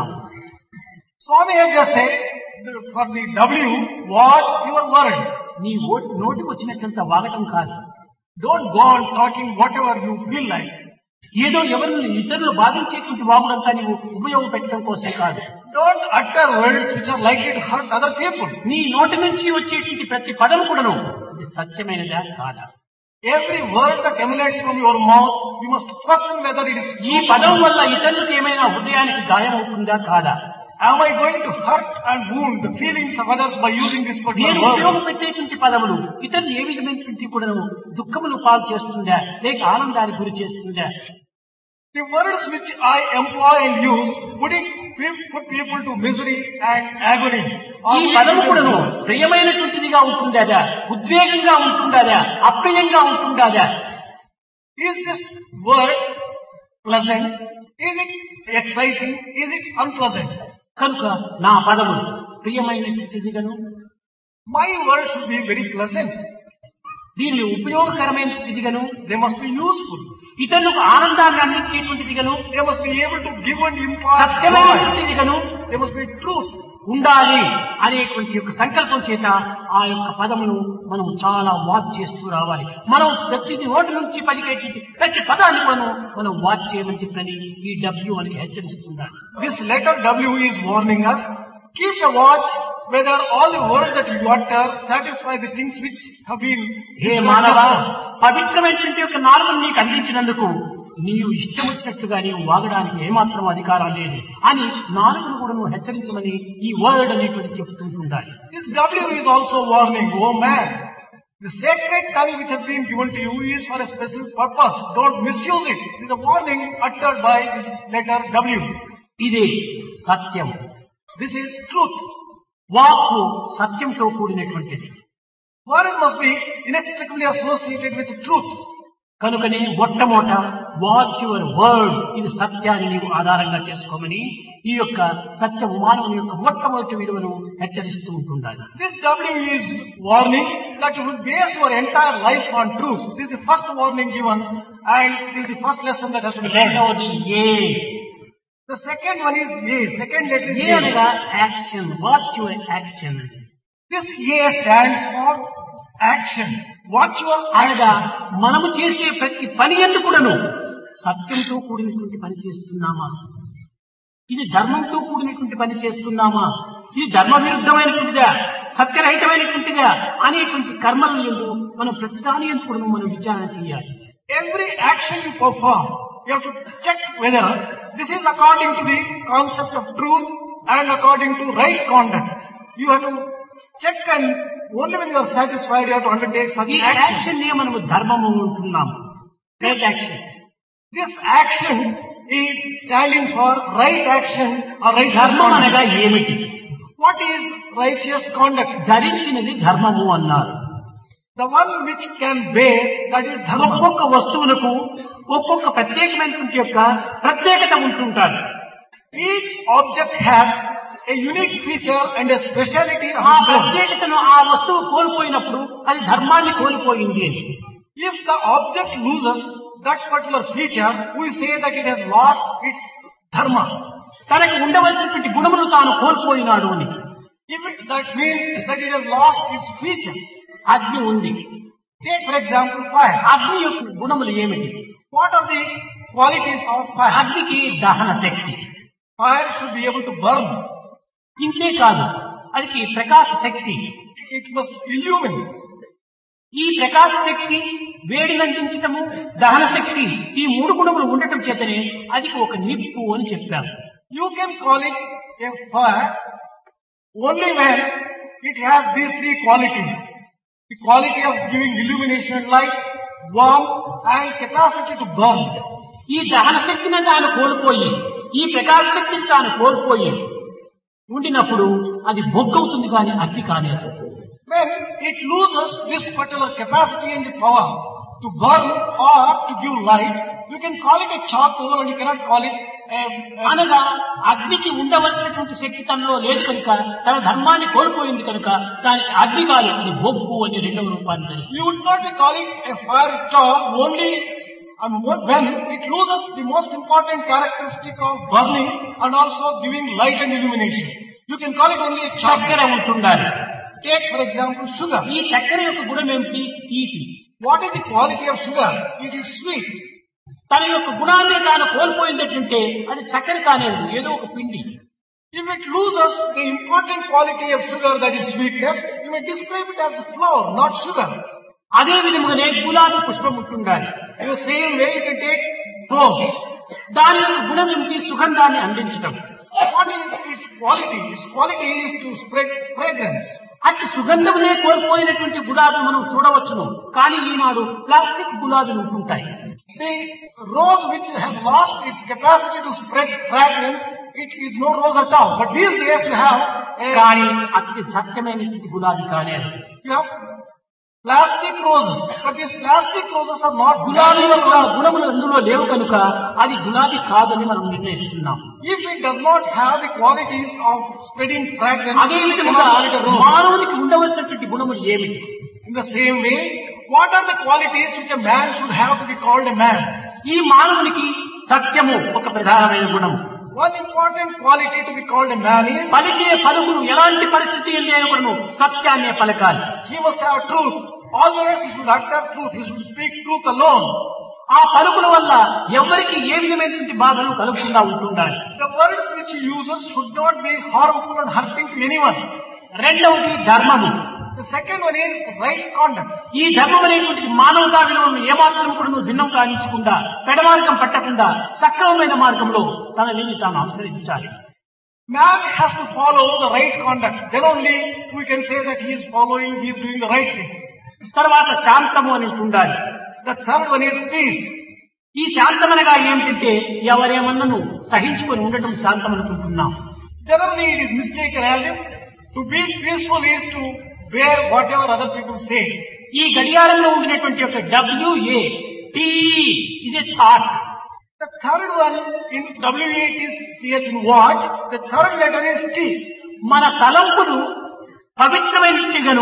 Swami has just said, for the W, watch your word. నీ నోటికి వచ్చినట్లంత వాగటం కాదు. Don't go on talking whatever you feel like. ఏదో ఎవరిని ఇతరులు బాధించేటువంటి వాగుడంతా నీవు ఉపయోగపెట్టడం కోసం కాదు. Don't utter words which are likely to hurt other people. నీ నోటి నుంచి వచ్చేటువంటి ప్రతి పదం కూడాను ఇది సత్యమైనదా కాదా. Every word that emanates from your mouth, you must question whether it is ఈ పదం వల్ల ఇతరులకు ఏమైనా హృదయానికి గాయం అవుతుందా కాదా. Am I going to hurt and wound the feelings of others by using this నేను particular word? ఉపయోగపెట్టేటువంటి పదములు ఇతరులు ఏ విధమైనటువంటి కూడాను దుఃఖములు పాలు చేస్తుందా లేక ఆనందానికి గురి చేస్తుందా. The words which I employ and use, would it put people to misery and agony? ఈ పదము కూడాను ప్రియమైనటువంటిదిగా ఉంటుందా, ఉద్వేగంగా ఉంటుందా, అప్రియంగా ఉంటుందా. Is this word pleasant? Is it exciting? Is it unpleasant? కనుక నా పదము ప్రియమైనటువంటిదిగాను, My word should be very pleasant. దీనిని ఉపయోగకరమైనటువంటిదిగాను, They must be useful. ఇతరులకు ఆనందాన్ని అందించేటువంటిదిగాను, They must be able to give and impart joy. సత్యమైనటువంటిదిగాను They must be truth. ఉండాలి అనేటువంటి యొక్క సంకల్పం చేత ఆ యొక్క పదమును మనం చాలా వాచ్ చేస్తూ రావాలి. మనం ప్రతి నోటి నుంచి పలికేటువంటి ప్రతి పదాన్ని మనం వాచ్ చేయమని చెప్పని ఈ డబ్ల్యూ అని హెచ్చరిస్తున్నాడు. This letter W is warning us. Keep a watch whether all the words that you utter satisfy the things which have been. హే మానవ, పవిత్రమైనటువంటి యొక్క నాలుకను నీకు అందించినందుకు నీవు ఇష్టం వచ్చినట్టుగా నీవు వాగడానికి ఏమాత్రం అధికారం లేదు అని నాలుకను కూడా నువ్వు హెచ్చరించమని ఈ వర్డ్ అనేటువంటి చెప్తుంటుండాలి. This W is also warning, oh man. The sacred tongue which has been given to you is for a specific purpose. Don't misuse it. It is a warning uttered by this letter W. ఇది సత్యం. This is truth. వాక్కు సత్యంతో కూడినటువంటిది. Word must be inextricably associated with truth. కనుకనే మొట్టమొదట watch your word, ఇది సత్యాన్ని నీవు ఆధారంగా చేసుకోమని ఈ యొక్క సత్య మానవుని యొక్క మొట్టమొదటి విలువను హెచ్చరిస్తూ ఉంటుండాలి. This W is warning that you should base your entire life on truth. This is the first warning given and this is the first lesson that has to be learned. రెండవది A. The second one is A. Second letter is A A. అనగా action. Watch your action. This A stands for action. Watch your అనగా action. మనము చేసే ప్రతి పని యందు కూడాను సత్యంతో కూడినటువంటి పని చేస్తున్నామా, ఇది ధర్మంతో కూడినటువంటి పని చేస్తున్నామా, ఇది ధర్మ విరుద్ధమైనటువంటిదా, సత్యరహితమైనటువంటిదా అనేటువంటి కర్మల యందు మనం ప్రతిదాని యందు కూడా మనం విచారణ చేయాలి. Every action you perform, you have to check whether this is according to the concept of truth and according to right conduct. You have to check, and only when you are satisfied you have to undertake such ఈ action. Action నే మనము ధర్మము అంటున్నాము. Right action. This action is standing for right action or righteous ధర్మం అనగా conduct. ఏమిటి? What is righteous conduct? ధరించినది ధర్మము అన్నారు. The one which can bear, that is dharma. ఒక్కొక్క వస్తువులకు ఒక్కొక్క ప్రత్యేకమైనటువంటి యొక్క ప్రత్యేకత ఉంటుంటారు. Each object has a unique feature and a speciality of ఆ its own. ప్రత్యేకతను ఆ వస్తువు కోల్పోయినప్పుడు అది ధర్మాన్ని కోల్పోయింది అని. If the object loses that particular feature, we say that it has lost its dharma. తనకు ఉండవలసినటువంటి గుణములు తాను కోల్పోయినాడు అని. If that means that it has lost its features. అగ్ని ఉంది. Take for example fire. అగ్ని యొక్క గుణములు ఏమిటి? What are the qualities of fire? అగ్నికి దహన శక్తి. Fire should be able to burn. ఇంతే కాదు, అది ప్రకాశ శక్తి. It must illumine. ఈ ప్రకాశ శక్తి వేడిని అందించటము, దహన శక్తి, ఈ మూడు గుణములు ఉండటం చేతనే అది ఒక నిప్పు అని చెప్పారు. You can call it a fire only when it has these three qualities. The quality of giving illumination and light, warmth and capacity to burn. ఈ దహన శక్తిని తాను కోల్పోయి, ఈ ప్రకాశ శక్తిని తాను కోల్పోయి ఉండినప్పుడు అది బొగ్గవుతుంది కానీ అగ్ని కాలేదు. When it loses this particular capacity and the power to burn or to give light, you can call it a charcoal and you cannot call it అనగా అగ్నికి ఉండవలసినటువంటి శక్తి తనలో లేదు కనుక, తన ధర్మాన్ని కోల్పోయింది కనుక దానికి అగ్ని కాదు, అది బొగ్గు అని రెండవ రూపాన్ని ధరిస్తుంది. You would not be calling a fire at all only when it loses the most important characteristic of burning and also giving light and illumination. You can call it only a చక్కెర ఉంటుండాలి. Take for example sugar. ఈ చక్కెర యొక్క గుణం ఏమిటి? తీపి. What is the quality of sugar? It is sweet. తన యొక్క గుణాన్ని తాను కోల్పోయిందంటే అది చక్కెర కానేది, ఏదో ఒక పిండి. If it loses the important quality of sugar, that is sweetness, you may describe it as flour, not sugar. అదే విధముగానే గులాబీ పుష్పం ఉంటుండాలి. In the same way, you can take rose. దాని యొక్క గుణం ఏమిటి? సుగంధాన్ని అందించడం. What is its quality? Its quality is to spread fragrance. అట్టి సుగంధమునే కోల్పోయినటువంటి గులాబీ మనం చూడవచ్చును, కానీ ఈనాడు ప్లాస్టిక్ గులాబీలు ఉంటుంటాయి. The rose which has lost its capacity to spread fragrance, it is no rose at all. But these days you have కానీ అతి సత్యమైనటువంటి గులాబీ కాలేదు. You have plastic roses, but these plastic roses are not గులాబీ యొక్క గుణములు అందులో లేవు కనుక అది గులాబీ కాదని మనం నిర్ణయిస్తున్నాం. If it does not have the qualities of spreading fragrance, అదే విధముగా మానవునికి ఉండవలసినటువంటి గుణములు ఏమిటి? in the same way, what are the qualities which a man should have to be called a man? ఈ మానవునికి సత్యము ఒక ప్రధానమైన గుణము. One important quality to be called a man is పలికే పలుకులు ఎలాంటి పరిస్థితి లేనప్పుడు సత్యాన్నే పలకాలి. he must have truth. Always he should utter truth. He should speak truth alone. ఆ పలుకుల వల్ల ఎవరికి ఏ విధమైనటువంటి బాధలు కలుగుకుండా ఉంటుండాలి. The words which he uses should not be harmful and hurting to anyone. రెండవది ధర్మము. The second one is right conduct. ఈ ధర్మం అనేటువంటిది మానవతా విలువలను ఏమాత్రం కూడా భిన్నం కానించకుండా, పెడమార్గం పట్టకుండా సక్రమమైన మార్గంలో తన విని తాను అనుసరించాలి. Man has to follow the right conduct. Then only we can say that he is following, he is doing the right thing. తర్వాత శాంతము అని ఉండాలి. The third one is peace. ఈ శాంతమనగా ఏమిటంటే ఎవరేమన్నను సహించుకొని ఉండటం శాంతం అనుకుంటున్నాం. Generally it is mistaken as if to be peaceful is to bear whatever other people say. ఈ గడియారంలో ఉండినటువంటి యొక్క WA TE ఇది thought. The third one in WA is CH in watch. The third letter is T. మన తలంపులు పవిత్రమైనట్టుగాను,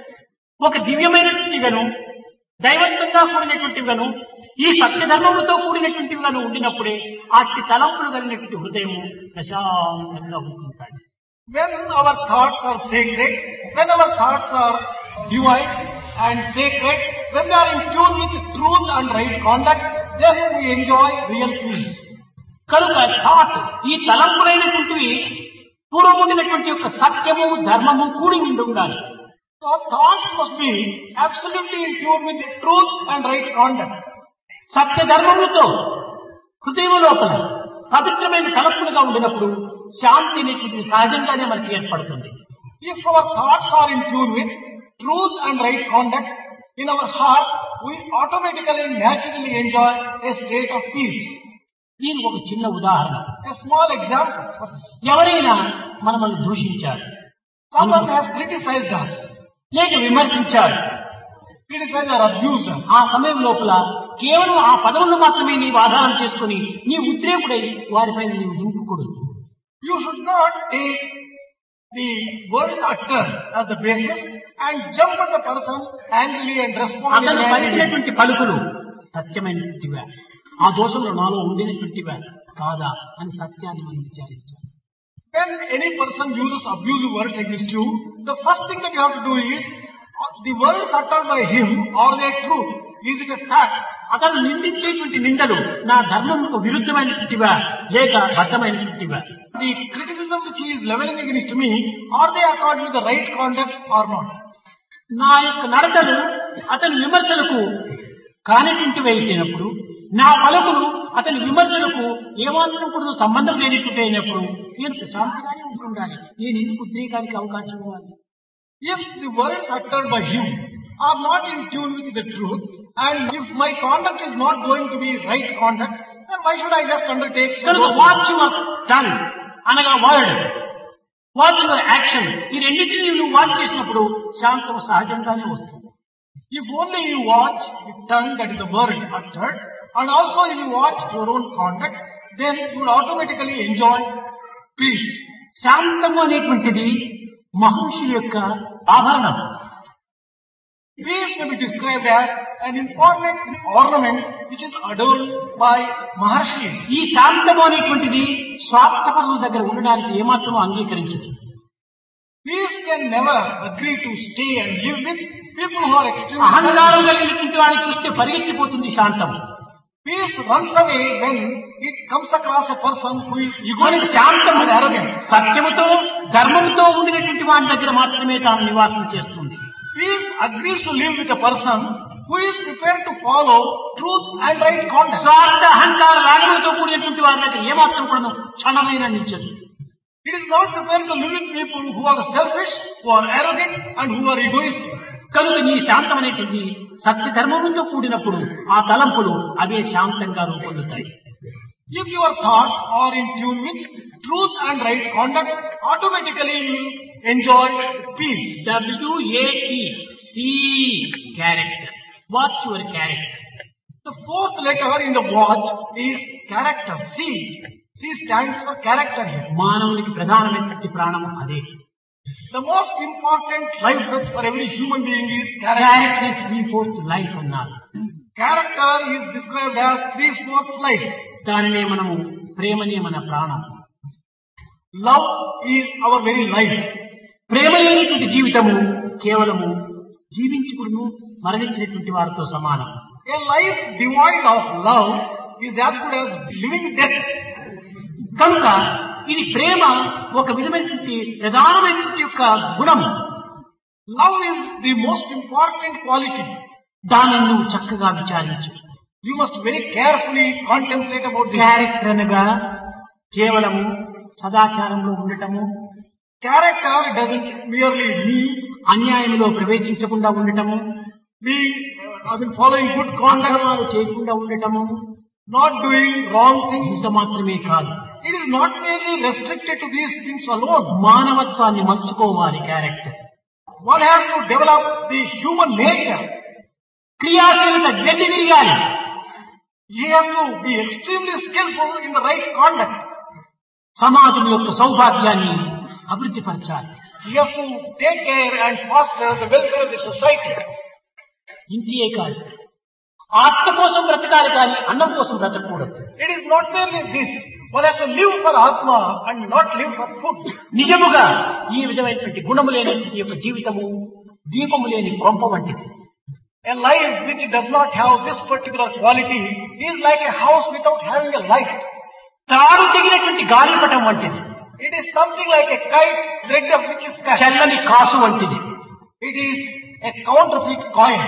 ఒక దివ్యమైనట్టుగాను, దైవత్వంగా కూడినటువంటివిగాను, ఈ సత్యధర్మములతో కూడినటువంటివిగాను ఉండినప్పుడే అట్టి తలంపులు కలిగినటువంటి హృదయము ప్రశాంతంగా ఉంటుంటాయి. When our thoughts are sacred, when our thoughts are divine and sacred, when they are in tune with truth and right conduct, then we enjoy real peace. కనుక థాట్, ఈ తలంపులైనటువంటివి పూర్వముండినటువంటి యొక్క సత్యము ధర్మము కూడి ఉండాలి. So thoughts must be absolutely in tune with the truth and right conduct. సత్య ధర్మములతో హృదయం లోపల పవిత్రమైన తలంపులుగా ఉండినప్పుడు శాంతి అనేటువంటి సహజంగానే మనకి ఏర్పడుతుంది. If our thoughts are in tune with truth and right conduct in our heart, we automatically and naturally enjoy a state of peace. దీనికి ఒక చిన్న ఉదాహరణ. A small example. ఎవరైనా మనల్ని దూషించారు, Someone has criticized us, లేక విమర్శించారు, criticized or abused us. ఆ సమయం లోపల కేవలం ఆ పదవులను మాత్రమే నీవు ఆధారం చేసుకుని నీ ఉద్రేకుడై వారిపై నీవు దుంకుకూడదు. You should not take the words uttered as the basis and jump at the person angrily and respond. అతను పలికినటువంటి పలుకులు సత్యమైనటువంటివా, ఆ దోషంలో నాలో ఉండినటువంటివా కాదా అని సత్యాన్ని మనం విచారించాలి. When any person uses abusive words against you, the first thing that you have to do is, the words uttered by him, are they true? Is it a fact? అతను నిందించేటువంటి నిందలు నా ధర్మముకు విరుద్ధమైనటువంటివా లేక బద్ధమైనటువంటివా? The criticism which he is leveling against me, are they according to the right conduct or not? నా యొక్క నడతలు అతని విమర్శలకు కానిటింటివి అయినప్పుడు నా పలుకులు అతని విమర్శలకు ఏమాత్రం కూడా సంబంధం లేనిటువంటి అయినప్పుడు నేను ప్రశాంతిగానే ఉంటుండాలి. నేను ఎందుకు ఉద్రేకానికి అవకాశం ఇవ్వాలి? If the words uttered by him are not in tune with the truth, and if my conduct is not going to be right conduct, then why should I just undertake so కనుక watch your tongue అనగా word, watch your action, ఈ రెండింటినీ నువ్వు watch చేసినప్పుడు శాంతం సహజంగానే వస్తుంది. If only you watch the tongue, that is the word uttered, and also if you watch your own conduct, then you will automatically enjoy peace. శాంతము అనేటువంటిది మహర్షుల యొక్క ఆభరణం. Peace may be described as an important ornament which is adorned by Maharshis. ఈ శాంతము అనేటువంటిది స్వార్థపరుల దగ్గర ఉండడానికి ఏమాత్రం అంగీకరించదు. Peace can never agree to stay and live with people who are extremely అహంకారం selfish. కలిగినటువంటి వాడిని చూస్తే పరిగెత్తిపోతుంది శాంతం. Peace runs away when it comes across a person who is మనకి egoistic శాంతం and arrogant. సత్యముతో ధర్మంతో ఉండినటువంటి వాడి దగ్గర మాత్రమే తాను నివాసం చేస్తుంది. Peace agrees to live with a person who is prepared to follow truth and right conduct. స్వార్థ అహంకార రాగములతో కూడినటువంటి వారి దగ్గర ఏమాత్రం కూడా క్షణమైన నిలిచదు. It is not prepared to live with people who are selfish, who are arrogant, and who are egoistic. కనుక నీ శాంతం అనేటువంటి సత్య ధర్మముతో కూడినప్పుడు ఆ తలంపులు అవే శాంతంగా రూపొందుతాయి. If your thoughts are in tune with truth and right conduct, automatically you will enjoy peace. WAT, character. Watch your character. The fourth letter in the watch is character. C. C stands for character here. మానవునికి ప్రధానమైనటువంటి ప్రాణము అదే. The most important life force for every human being is character. Character 3/4 life అన్నారు. Character is described as 3/4 life. దానినే మనము ప్రేమనే మన ప్రాణం. Love is our very life. ప్రేమ లేనటువంటి జీవితము కేవలము జీవించుకును మరణించినటువంటి వారితో సమానం. A life devoid of love is as good as living death. కనుక ఇది ప్రేమ ఒక విధమైనటువంటి ప్రధానమైనటువంటి యొక్క గుణము. Love is the most important quality. దానిని నువ్వు చక్కగా విచారించు. You must very carefully contemplate about this. Character అనగా కేవలము సదాచారంలో ఉండటము, Character doesn't merely mean అన్యాయంలో ప్రవేశించకుండా ఉండటము, being, following good conduct, అక్రమాలు చేయకుండా ఉండటము, not doing wrong things. ఇంత మాత్రమే కాదు. It is not merely restricted to these things alone. మానవత్వాన్ని మలుచుకోవాలి. Character One has to develop the human nature. క్రియాశీలత గడ్డి విరిగాలి. He has to be extremely skillful in the right conduct. సమాజం యొక్క సౌభాగ్యాన్ని అభివృద్ధి పరచాలి. He has to take care and foster the welfare of the society. ఇంటియే కాదు, ఆత్మ కోసం బ్రతకాలి కానీ అన్నం కోసం బ్రతకూడదు. It is not merely this. One has to live for Atma and not live for food. నిజముగా ఈ విధమైనటువంటి గుణము లేనటువంటి యొక్క జీవితము దీపము లేని కొంప వంటిది. A life which does not have this particular quality is like a house without having a light. తాడు తెగినటువంటి గాలిపటం వంటిది. It is something like a kite, thread of which is cut. చల్లని కాసు వంటిది. It is a counterfeit coin.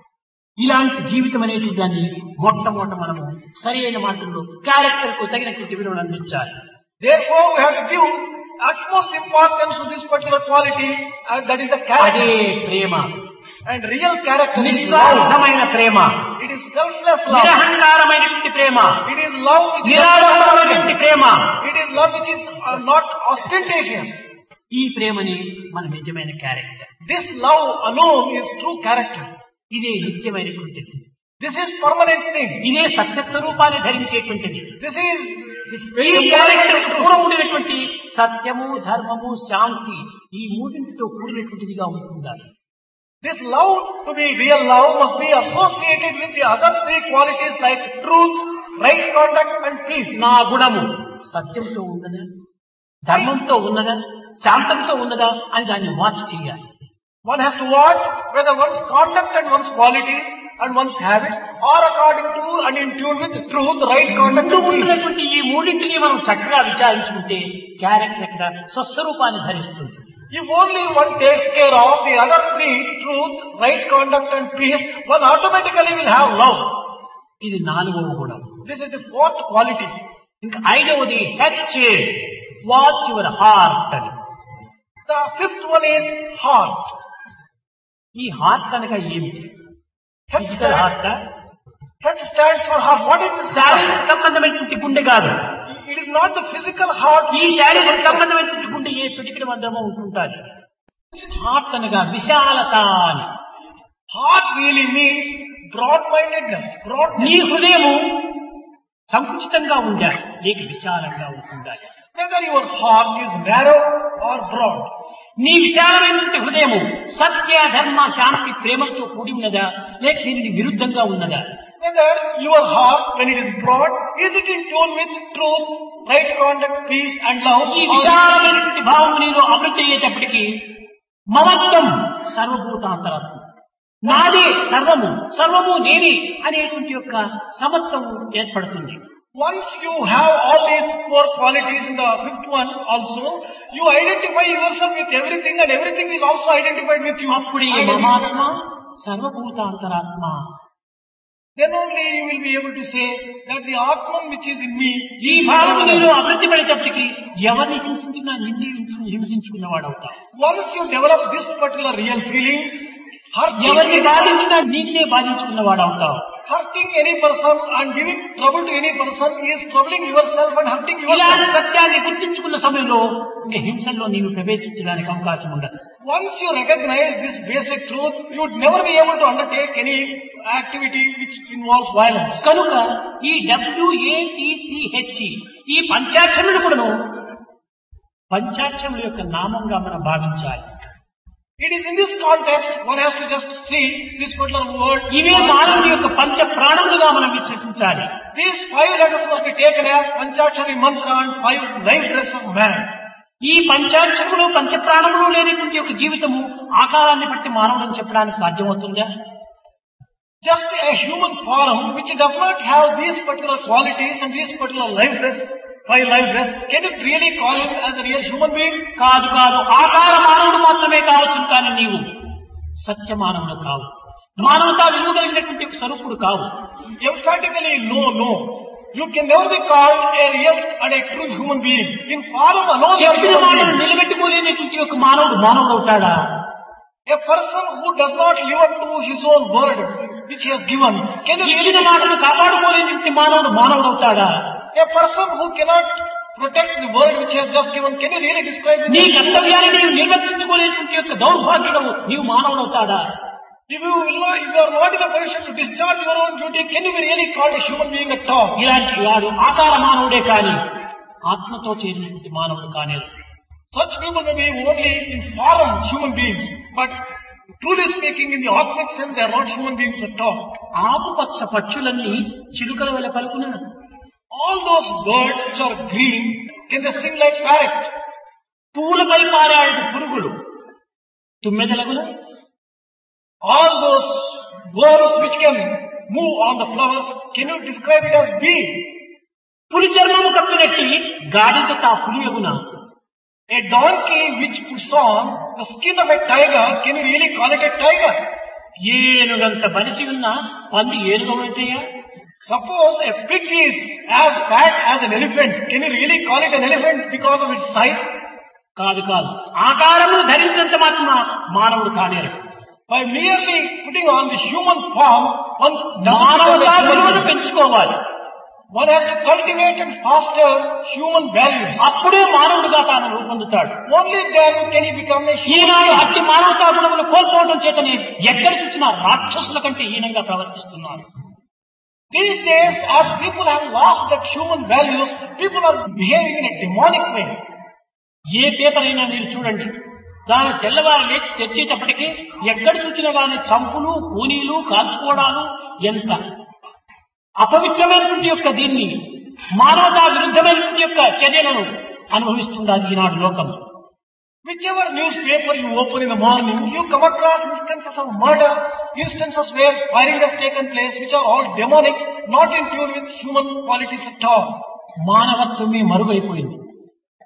ఇలాంటి జీవితం అనేటువంటి దాన్ని మొట్టమొదట మనము సరి అయిన మార్గంలో క్యారెక్టర్ కు తగినటువంటి విలువను అందించాలి. Therefore, we have to give utmost importance to this particular quality, and that is the అదే character. Prema. And real character is love. నిస్వార్థమైన Prema, It is selfless love. నిరహంకారమైనటువంటి Prema, It is love which is నిరాడంబరమైనటువంటి Prema. It is love which is not ostentatious. ఈ ప్రేమని మన నిజమైన character. This love alone is true character. ఇదే నిత్యమైనటువంటిది. This is permanent thing. ఇదే సత్యస్వరూపాన్ని ధరించేటువంటిది. This is ఈ character కూడినటువంటి సత్యము, ధర్మము, శాంతి ఈ మూడింటితో కూడినటువంటిదిగా ఉంటుండాలి. This love, to be real love, must be associated with the other three qualities like truth, right conduct and peace. నా గుణము సత్యంతో ఉన్నదా, ధర్మంతో ఉన్నదా, శాంతంతో ఉన్నదా అని దాన్ని వాచ్ చేయాలి. One has to watch whether one's conduct and one's qualities and one's habits are according to and in tune with truth, right conduct and peace. ఉన్నటువంటి ఈ మూడింటిని మనం చక్కగా విచారించుకుంటే క్యారెక్టర్ యొక్క స్వస్వరూపాన్ని ధరిస్తుంది. If only one takes care of the other three, truth, right conduct and peace, one automatically will have love. ఇది నాలుగవ గుణం. This is the fourth quality. ఇంకా ఐదవది హెచ్, వాచ్ యువర్ హార్ట్ అని. The fifth one is heart. ఈ heart అనగా ఏమిటి? Physical heart, That stands for heart. What is this? శారీరక సంబంధమైనటువంటి గుండె కాదు. It is not the physical heart. ఈ శారీరక సంబంధమైనటువంటి గుండె ఏ పిటికిన మధ్యమో ఉంటుంటాది. హార్ట్ అనగా విశాలత అని. Heart really means broad-mindedness. నీ Broadness. హృదయము సంకుచితంగా ఉందా లేక విశాలంగా ఉంటుందా? Whether your heart is narrow or broad. నీ విశాలమైనటువంటి హృదయము సత్య, ధర్మ, శాంతి, ప్రేమతో కూడి ఉన్నదా లేక దీనికి విరుద్ధంగా ఉన్నదా? Whether your heart, when it is broad, is it in tune with truth, right conduct, peace and love? ఈ విశాలమైనటువంటి భావం నీలో అభివృద్ధి అయ్యేటప్పటికీ మమత్వం సర్వభూతాంతరాత్మ, నాదే సర్వము, సర్వము నేనే అనేటువంటి యొక్క సమత్వం ఏర్పడుతుంది. Once you have all these four qualities in the fifth one also, you identify yourself with everything and everything is also identified with you. అప్పుడే మమాత్మ సర్వభూతాంతరాత్మ. Then only you will be able to say that the Atman which is in me, ఈ భావము నీలో అభివృద్ధి పడేటప్పటికి ఎవరిని హింసించినా నిన్నే హింసించుకున్నవాడు అవుతావు. once you develop this particular real feeling, ఎవరిని బాధించినా నిన్నే బాధించుకున్నవాడు అవుతావు. hurting any person and giving trouble to any person is troubling yourself and hurting ఇలాంటి yourself. సత్యాన్ని గుర్తించుకున్న సమయంలో ఇంకా హింసల్లో నీవు ప్రవేశించడానికి అవకాశం ఉండదు. Once you recognize this basic truth, you would never be able to undertake any activity which involves violence. కనుక ఈ WATCH ఈ పంచాక్షరులు కూడాను పంచాక్షరుల యొక్క నామంగా మనం భావించాలి. It is in this context one has to just see this particular word. ఇవే మానవుని యొక్క పంచ ప్రాణములుగా మనం విశ్వసించాలి. These 5 letters must be taken as Panchakshari mantra and 5 life breaths of man. ఈ పంచాక్షరులు పంచ ప్రాణములు లేనటువంటి యొక్క జీవితము ఆకారాన్ని బట్టి మానవుడని చెప్పడానికి సాధ్యమవుతుందా? Just a human form which does not have these particular qualities and these particular life breaths, 5 life breaths, can it really call him as a real human being? కాదు కాదు, ఆకార మానవుడు మాత్రమే కావచ్చు, కానీ నీవు సత్య మానవుడు కావు, మానవతా విలువ కలిగినటువంటి ఒక స్వరూపుడు కావు. Emphatically, no. You can never be called a real and a true human being. In form alone, you are చెప్పిన human మాటను being. నిలబెట్టుకోలేనటువంటి ఒక మానవుడు అవుతాడా? A person who does not live up to his own word which he has given, can you ఇచ్చిన really మాటను కాపాడుకోలేనటువంటి మానవుడు అవుతాడా? a person who cannot protect the word which he has just given, can you really describe నీ it? కర్తవ్యాన్ని నీవు నిర్వర్తించుకోలేనటువంటి యొక్క దౌర్భాగ్యము నీవు మానవుడు అవుతాడా? If you are not in a position to discharge your own duty, can you be really called a human being at all? ఇలాంటి వాడు ఆకార మానవుడే కానీ ఆత్మతో చేరినటువంటి మానవుడు కానేరు. Such people may be only in form human beings, but truly speaking, in the Atmic sense, they are not human beings at all. ఆకుపచ్చ పక్షులన్నీ చిలుకల వల్ల పలుకున, All those birds which are green, can they sing like parrot? పూలపై పారాడు పురుగులు తుమ్మెదలగున, All those worms which can move on the flowers, can you describe it as bee? పులి చర్మము కప్పినట్టి గాడిద తా పులియగున, A donkey which puts on the skin of a tiger, can you really call it a tiger? ఏనుగంత బలిసి ఉన్న పంది ఏనుగవుతాయా? Suppose a pig is as fat as an elephant, can you really call it an elephant because of its size? కాదు కాదు, ఆకారము ధరించినంత మాత్రం మానవుడు కానేరు. By merely putting on the human form, one మానవతా విలువను doesn't పెంచుకోవాలి. one has to cultivate and foster human values. అప్పుడే మానవుడిగా తాను రూపొందుతాడు. Only then can he become a Eenadu human. అట్టి మానవతా గుణములు కోల్పోవడం చేతనే ఎక్కడ చూసినా రాక్షసుల కంటే హీనంగా ప్రవర్తిస్తున్నారు. These days, as people have lost that human values, people are behaving in a demonic way. ఏ పేపర్ అయినా మీరు చూడండి, దాని తెల్లవారు లేచి తెచ్చేటప్పటికీ ఎక్కడ చూసినా కానీ చంపులు, కూనీలు, కాల్చుకోవడాలు, ఎంత అపవిత్రమైనటువంటి యొక్క దీన్ని మానవతా విరుద్ధమైనటువంటి యొక్క చర్యలను అనుభవిస్తున్నది ఈనాడు లోకం. Whichever newspaper you open in the morning, you come across instances of murder, instances where firing has taken place, which are all demonic, not in tune with human qualities at all. మానవత్వమే మరుగైపోయింది.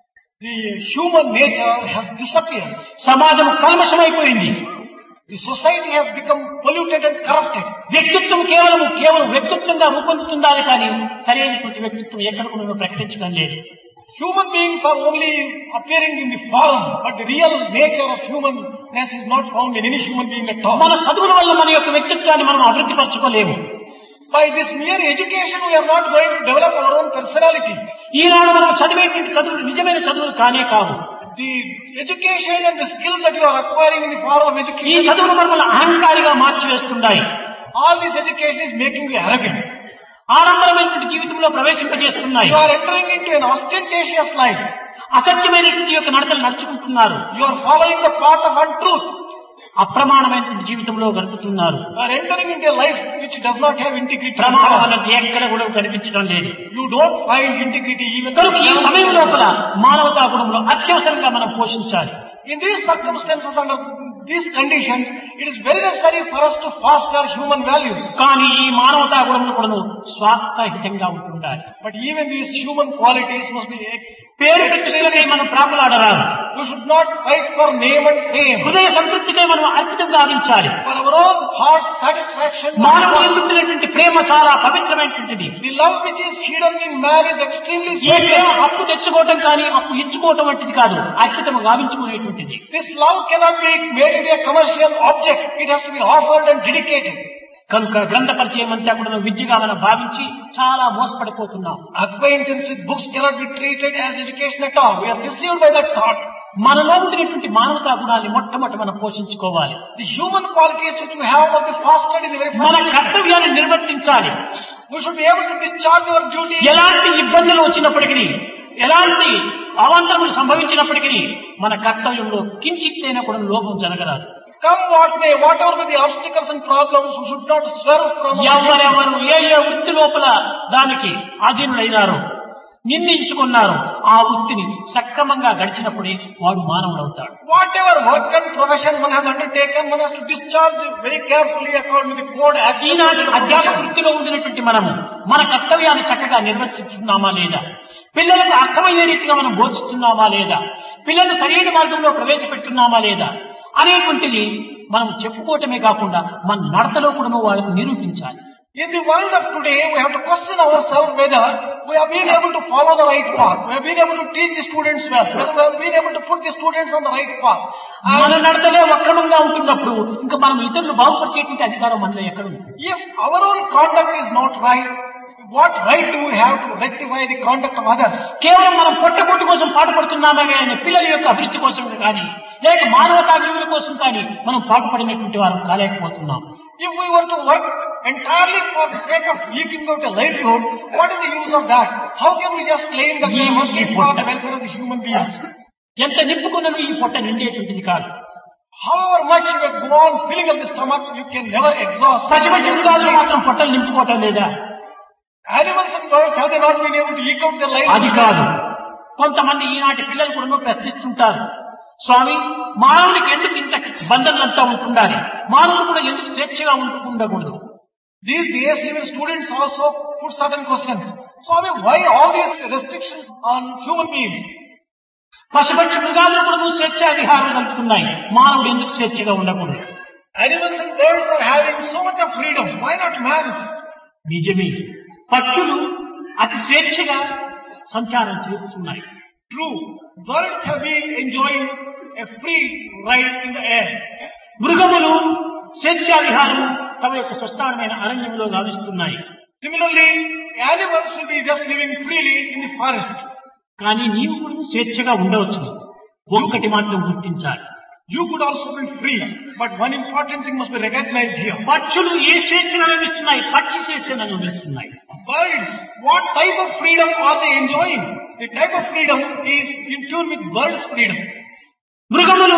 The human nature has disappeared. సమాజం కల్మషమైపోయింది. The society has become polluted and corrupted. వ్యక్తిత్వం కేవలం వ్యక్తిత్వంగా రూపొందుతుందాని కానీ సరైనటువంటి వ్యక్తిత్వం ఎక్కడ కూడా ప్రకటించడం లేదు. Human beings are only appearing in the form, but the real nature of humanness is not found in any human being at all. మన చదువుల వల్ల మన యొక్క వ్యక్తిత్వాన్ని మనం అభివృద్ధి పరచుకోలేము. By this mere education we are not going to develop our own personality. ఈనాడు మనం చదివేటువంటి చదువులు నిజమైన చదువులు కానే కావు. The education and the skills that you are acquiring in the form of ఈ education, చదువులు మనల్ని అహంకారిగా మార్చివేస్తున్నాయి. all this education is making you arrogant. ఆడంబరమైనటువంటి జీవితంలో ప్రవేశింపజేస్తున్నాయి. You are entering into an ostentatious life. అసత్యమైనటువంటి యొక్క నడకలు నడుచుకుంటున్నారు. You are following the path of untruth. అప్రమాణమైనటువంటి జీవితంలో గడుపుతున్నారు. You are entering into a life which does not have integrity. ప్రమాణం అన్నది ఎక్కడ కూడా కనిపించడం లేదు. You don't find integrity even కనుక ఈ సమయం లోపల మానవతా గుణంలో అత్యవసరంగా మనం పోషించాలి. in these circumstances, under these conditions, it is very necessary for us to foster human values. కానీ ఈ మానవతా గుణములు కూడా స్వార్థహితంగా ఉంటుండాలి. But even these human qualities must be పేరు ప్రతిష్టలకై మనం ప్రాకులాడరాదు. We should not fight for name and fame. హృదయ సంతృప్తికై మనం అర్పితం గావించాలి. For our own heart satisfaction. మానవుడు ఎందుకున్నటువంటి ప్రేమ చాలా పవిత్రమైనటువంటిది. The love which is hidden in man is extremely A Prema sacred. అప్పు తెచ్చుకోవటం కానీ అప్పు ఇచ్చుకోవటం వంటిది కాదు, అర్పితం గావించుకునేటువంటిది. This love cannot be made into a commercial object. It has to be offered and dedicated. కనుక గ్రంథ పరిచయం అంతా కూడా విద్యగా మనం భావించి చాలా మోసపడిపోతున్నాం. Acquaintance with books cannot be treated as education at all. We are deceived by that thought. మనలో ఉండినటువంటి మానవతా గుణాన్ని మొట్టమొదటి మనం పోషించుకోవాలి. The human qualities which we have must be fostered in the very మన first place. కర్తవ్యాన్ని నిర్వర్తించాలి. We should be able to discharge our duty. ఎలాంటి ఇబ్బందులు వచ్చినప్పటికీ, ఎలాంటి అవాంతరములు సంభవించినప్పటికీ మన కర్తవ్యంలో కించిత్తైనా కూడా లోపం జరగరాదు. Come what may, whatever be the obstacles and problems, we should not swerve from our duty. ఎవరెవరు ఏ ఏ వృత్తి లోపల దానికి అధీనులైనారో, నిందించుకున్నారో ఆ వృత్తిని సక్రమంగా గడిచినప్పుడే వాడు మానవుడవుతాడు. Whatever work and profession one has undertaken, one has to discharge very carefully according to the code. ఈనాటి అధ్యాపక వృత్తిలో ఉండినటువంటి మనము మన కర్తవ్యాన్ని చక్కగా నిర్వర్తిస్తున్నామా లేదా, పిల్లలకు అర్థమయ్యే రీతిగా మనం బోధిస్తున్నామా లేదా, పిల్లలు సరైన మార్గంలో ప్రవేశపెట్టున్నామా లేదా అనేటువంటిది మనం చెప్పుకోవటమే కాకుండా మన నడతలో కూడా వాళ్ళకు నిరూపించాలి. In the world of today, we have to question ourselves whether we have been able to follow the right path. We have been able to teach the students well. Whether we have been able to put the students on the right path. మన నడతలే వక్రమంగా ఉంటున్నప్పుడు ఇంకా మనం ఇతరులు బాగుపరిచేటువంటి అధికారం మనలో ఎక్కడ ఉంది? If our own conduct is not right, what right do we have to rectify the conduct of others? కేవలం మనం పొట్టకూటి కోసం పాటుపడుతున్నామే కానీ పిల్లల యొక్క అభివృద్ధి కోసం కానీ లేక మానవతా విలువల కోసం కానీ మనం పాటుపడినటువంటి వారు కాలేకపోతున్నాం. If we were to work entirely for the sake of eking out a livelihood, what is the use of that? How can we just claim that we are working for the welfare of the human beings? ఎంత నింపుకున్నను ఈ పొట్ట నిండేటువంటిది కాదు. However much you go on filling up the stomach, you can never exhaust. పసిబట్టి మృగాలు మాత్రం పొట్టలు నింపుకోవటం లేదా? Animals and birds, have they not been able to eke out their lives? అది కాదు. కొంతమంది ఈనాటి పిల్లలు కూడా ప్రశ్నిస్తుంటారు, స్వామి మానవుడికి ఎందుకు ఇంత బంధనలంతా ఉంటుండాలి, మానవుడు కూడా ఎందుకు స్వేచ్ఛగా ఉండకూడదు? These days, even students also put certain questions. Swami, why all these restrictions on human beings? పశుపక్షి మృగాలు కూడా స్వేచ్ఛా విహారం కలుపుతున్నాయి, మానవుడు ఎందుకు స్వేచ్ఛగా ఉండకూడదు? Animals and birds are having so much of freedom. Why not man? నిజమే, పక్షులు అతి స్వేచ్ఛగా సంచారం చేస్తున్నాయి. True, birds have been enjoying a free ride in the air. మృగములు స్వేచ్ఛా విహారం తమ యొక్క స్వస్థానమైన అరణ్యంలో గావిస్తున్నాయి. Similarly, animals should be just living freely in the forest. కానీ నీవు కూడా స్వేచ్ఛగా ఉండవచ్చు. ఒక్కటి మాత్రం గుర్తించాలి, You could also be free, but one important thing must be recognized here. పక్షులు ఏ స్వేచ్ఛను అనుభవిస్తున్నాయి? పక్షి స్వేచ్ఛను అనుభవిస్తున్నాయి. Birds, what type of freedom are they enjoying? The type of freedom is in tune with birds' freedom. మృగములు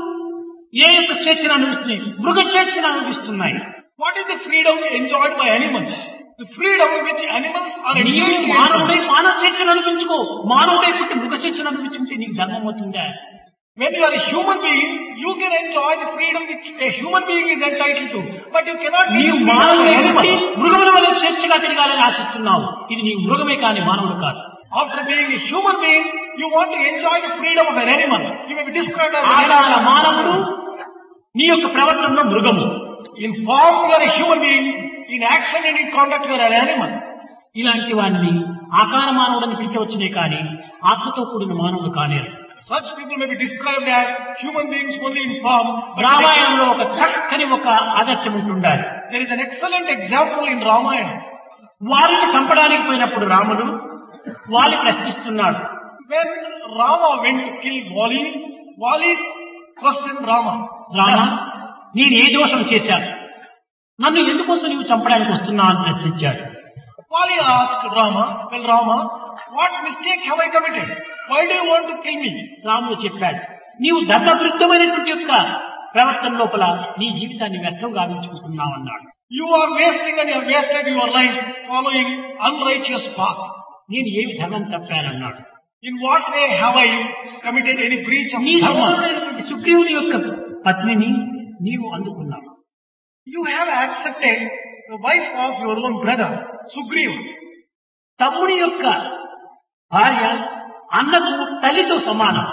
ఏ యొక్క స్వేచ్ఛను అనుభవిస్తున్నాయి? మృగ స్వేచ్ఛను అనుభవిస్తున్నాయి. What is the freedom enjoyed by animals? The freedom which animals are నీవు enjoying. మానవుడై మానవ స్వేచ్ఛను అనిపించుకో, మానవుడై పుట్టి మృగ స్వేచ్ఛను అనిపించుకుంటే నీకు ధర్మం అవుతుందా? When you are a human being, you can enjoy the freedom which a human being is entitled to. But you cannot be నీవు మానవుడై పుట్టి మృగముల వల్ల స్వేచ్ఛగా తిరగాలని ఆశిస్తున్నావు. ఇది నీ మృగమే కానీ మానవుడు కాదు. After being a human being, you want to enjoy the freedom of an animal. You may be described as an ఆకార animal. మానవుడు, నీ యొక్క ప్రవర్తనలో మృగము. In form you are a human being, in action and in conduct you are an animal. ఇలాంటి వాడిని ఆకార మానవుడని పిలిచవచ్చునే కానీ ఆత్మతో కూడిన మానవుడు కానేరు. Such people may be described as human beings only in form. But రామాయణంలో ఒక చక్కని ఒక ఆదర్శం ఉంటుండాలి. there is an excellent example in Ramayana. వారిని చంపడానికి పోయినప్పుడు రాముడు వాలి ప్రశ్నిస్తున్నాడు. When Rama went to kill Wali, Wali questioned Rama. Rama, నేను ఏ దోషం చేశాను, నన్ను ఎందుకోసం నీవు చంపడానికి వస్తున్నావు అని ప్రశ్నించాడు. Wali asked Rama, well Rama, what mistake have I committed? Why do you want to kill me? రాముడు చెప్పాడు, నీవు ధర్మవిరుద్ధమైనటువంటి యొక్క ప్రవర్తన లోపల నీ జీవితాన్ని వ్యర్థం గావించుకుంటున్నావు అన్నాడు. You are wasting and you have wasted your life following unrighteous path. నేను ఏమి ధర్మం తప్పానన్నాడు. In what way have I committed any breach of నీ dharma? సోదరుడైనటువంటి సుగ్రీవుని యొక్క పత్నిని నీవు అందుకున్నావు. You have accepted the wife of your own brother, Sugriva. తమ్ముడి యొక్క భార్య అన్నకు తల్లితో సమానం.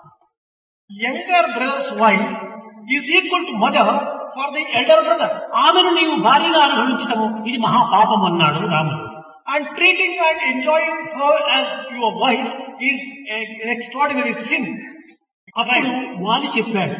Younger brother's wife is equal to mother for the elder brother. ఆమెను నీవు భార్యగా అనుభవించటము ఇది మహాపాపం అన్నాడు రాముడు. And treating and enjoying her as your wife is an extraordinary sin. అప్పుడు వాలి చెప్పాడు,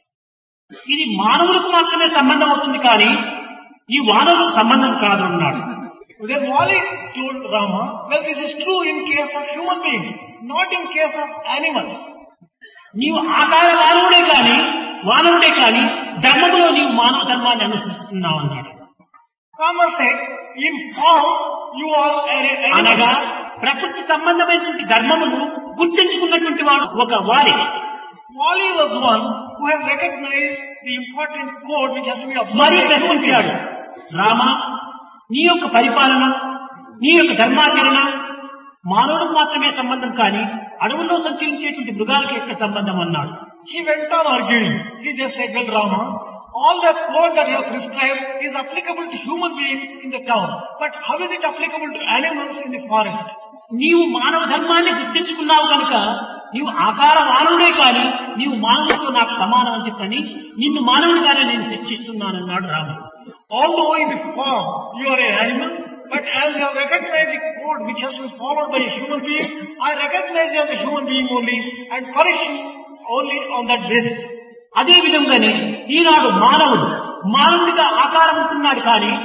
ఇది మానవులకు మాత్రమే సంబంధం అవుతుంది కానీ ఈ వానవులకు సంబంధం కాదు అన్నాడు. Then Wali told Rama, well this is true in case of human beings, not in case of animals. నీవు ఆకార మానవుడే కానీ వానవుడే కానీ ధర్మంలో నీవు మానవ ధర్మాన్ని అనుసరిస్తున్నావు అన్నాడు. Rama said, in form you are an అనగా animal. ప్రకృతి సంబంధమైనటువంటి ధర్మమును గుర్తించుకున్నటువంటి వాడు ఒక వాలి. Wali was one who had recognized the important code which has to be మరి observed. ప్రశ్నించాడు, రామ, నీ యొక్క పరిపాలన, నీ యొక్క ధర్మాచరణ మానవులకు మాత్రమే సంబంధం కానీ అడవుల్లో సంచరించేటువంటి మృగాలకు యొక్క సంబంధం అన్నాడు. He went on arguing. He just said, well Rama, all the code that you have prescribed is applicable to human beings in the town. But how is it applicable to animals in the forest? నీవు మానవ ధర్మాన్ని గుర్తించుకున్నావు కనుక నీవు ఆకార మానవుడే కానీ నీవు మానవుడితో నాకు సమానం అని చెప్పని నిన్ను మానవుడిగానే నేను శిక్షిస్తున్నానన్నాడు రాముడు. Although in the form you are an animal, but as you have recognized the code which has to be followed by a human being, I recognize you as a human being only and punish you only on that basis. అదే విధంగానే ఈనాడు మానవుడు మానవుడిగా ఆకారం ఉంటున్నాడు కానీ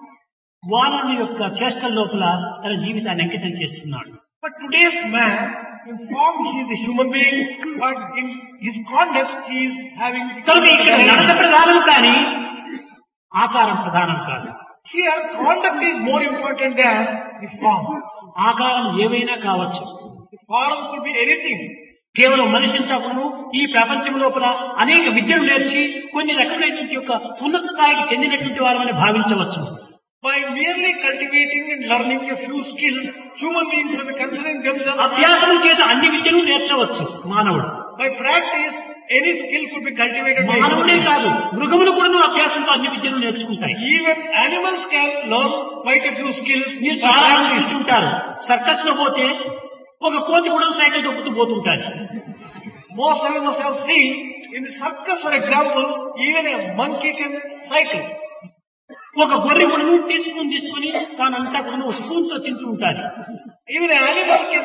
వానరుని యొక్క చేష్టల లోపల తన జీవితాన్ని అంకితం చేస్తున్నాడు. But today's man, in form he is a human being, but in his conduct he is having కనుక ఇక్కడ నడత ప్రధానం కానీ ఆకారం ప్రధానం కాదు. here conduct is more important than the form. ఆకారం ఏవైనా కావచ్చు. The form could be anything. కేవలం మనిషి తప్పును ఈ ప్రపంచం లోపల అనేక విద్యలు నేర్చి కొన్ని రకమైనటువంటి యొక్క ఉన్నత స్థాయికి చెందినటువంటి వారని భావించవచ్చు. By merely cultivating and learning a few skills, human beings will be considering themselves. అభ్యాసం చేత అన్ని విద్యలు నేర్చవచ్చు మానవుడు. By practice, any skill could be cultivated by human మానవుడే beings. కాదు, మృగములు కూడా అభ్యాసంతో అన్ని విద్యలు నేర్చుకుంటాయి. Even animals can learn quite a few skills. మీరు by చాలా మంది practice. చూస్తుంటారు, సర్కస్ లో పోతే ఒక కోతి కూడా సైకిల్ తొక్కుతూ పోతుంటారు. Most of you must have seen in the circus, for example, even a monkey can cycle. ఒక గొర్రె కూడా తీసుకుని తానంతా కూడా స్పూన్ తో తింటూ ఉంటారు. Even an animal can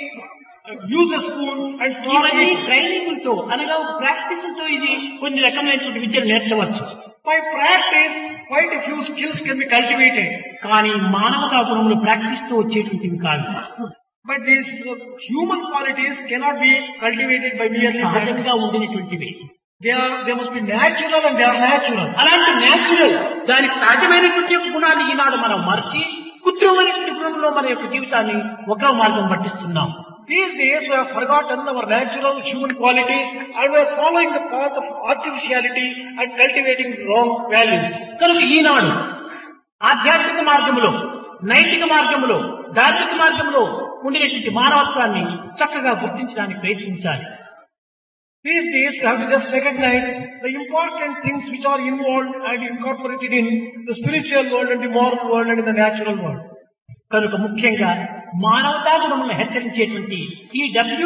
use a spoon and start ఇవన్నీ eating. ట్రైనింగ్ తో అనగా ఒక ప్రాక్టీస్ తో ఇది కొన్ని రకమైనటువంటి విద్యలు నేర్చవచ్చు. By practice, quite a few skills can be cultivated. కానీ మానవతా గుణములు ప్రాక్టీస్ తో వచ్చేటువంటివి కాదు. But these human qualities cannot be cultivated by mere practice. సహజంగా ఉండినటువంటివి. They must be natural and they are natural. అలాంటి న్యాచురల్ దానికి సహజమైనటువంటి యొక్క గుణాన్ని ఈనాడు మనం మర్చి కృత్రిమైనటువంటి గుణంలో మన యొక్క జీవితాన్ని ఒక మార్గం పట్టిస్తున్నాం. These days we have forgotten our natural human qualities and we are following the path of artificiality and cultivating wrong values. కనుక ఈనాడు ఆధ్యాత్మిక మార్గంలో, నైతిక మార్గంలో, ధార్మిక మార్గంలో ఉండినటువంటి మానవత్వాన్ని చక్కగా గుర్తించడానికి ప్రయత్నించాలి. These days we have to just recognize the important things which are involved and incorporated in the spiritual world and the moral world and in the natural world. కనుక ముఖ్యంగా మానవతా గుణములను హెచ్చరించేటువంటి ఈ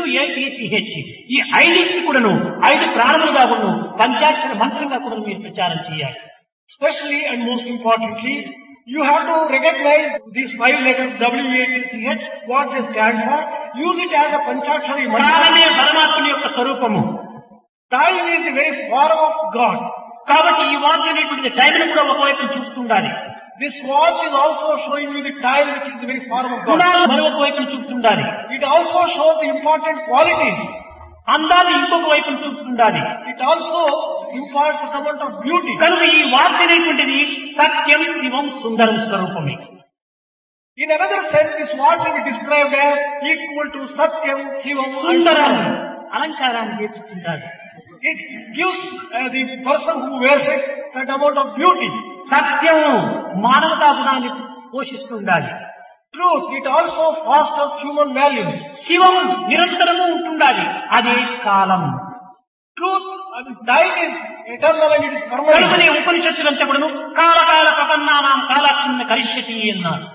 WATCH ఈ ఐదింటిని కూడాను 5 ప్రాణములుగా కూడాను పంచాక్షర మంత్రంగా కూడా మీరు ప్రచారం చేయాలి. Especially and most importantly, you have to recognize these 5 letters WATCH, what they stand for. Use it as a Panchakshari mantra. కాలమే పరమాత్ముని యొక్క స్వరూపము. Time is the very form of God. కాబట్టి ఈ వాచ్ అనేటువంటి టైంను కూడా ఒకవైపు చూపుతుండాలి. This watch is also showing you the time, which is the very form of God. గుణాలు మరొక వైపు చూపుతుండాలి. It also shows the important qualities. అందాన్ని ఇంకొక వైపు చూపుతుండాలి. It also imparts the amount of beauty. కనుక ఈ వాచ్ అనేటువంటిది సత్యం శివం సుందరం స్వరూపమే. In another sense, this watch will be described as equal to Satyam, Shivam, Sundaram and అలంకారాన్ని చేపిస్తుంటారు. it gives the person who wears it that amount of beauty. సత్యం మానవతా గుణాన్ని పోషిస్తుండాలి. Truth, it also fosters human values. శివం నిరంతరము ఉంటుండాలి. అదే కాలం. Truth, time is eternal and it is కనుకనే permanent. ఉపనిషత్తులంతా కూడాను కాలకాల ప్రపన్నానాం కాలాక్షిన్న కరిష్యతి అన్నారు.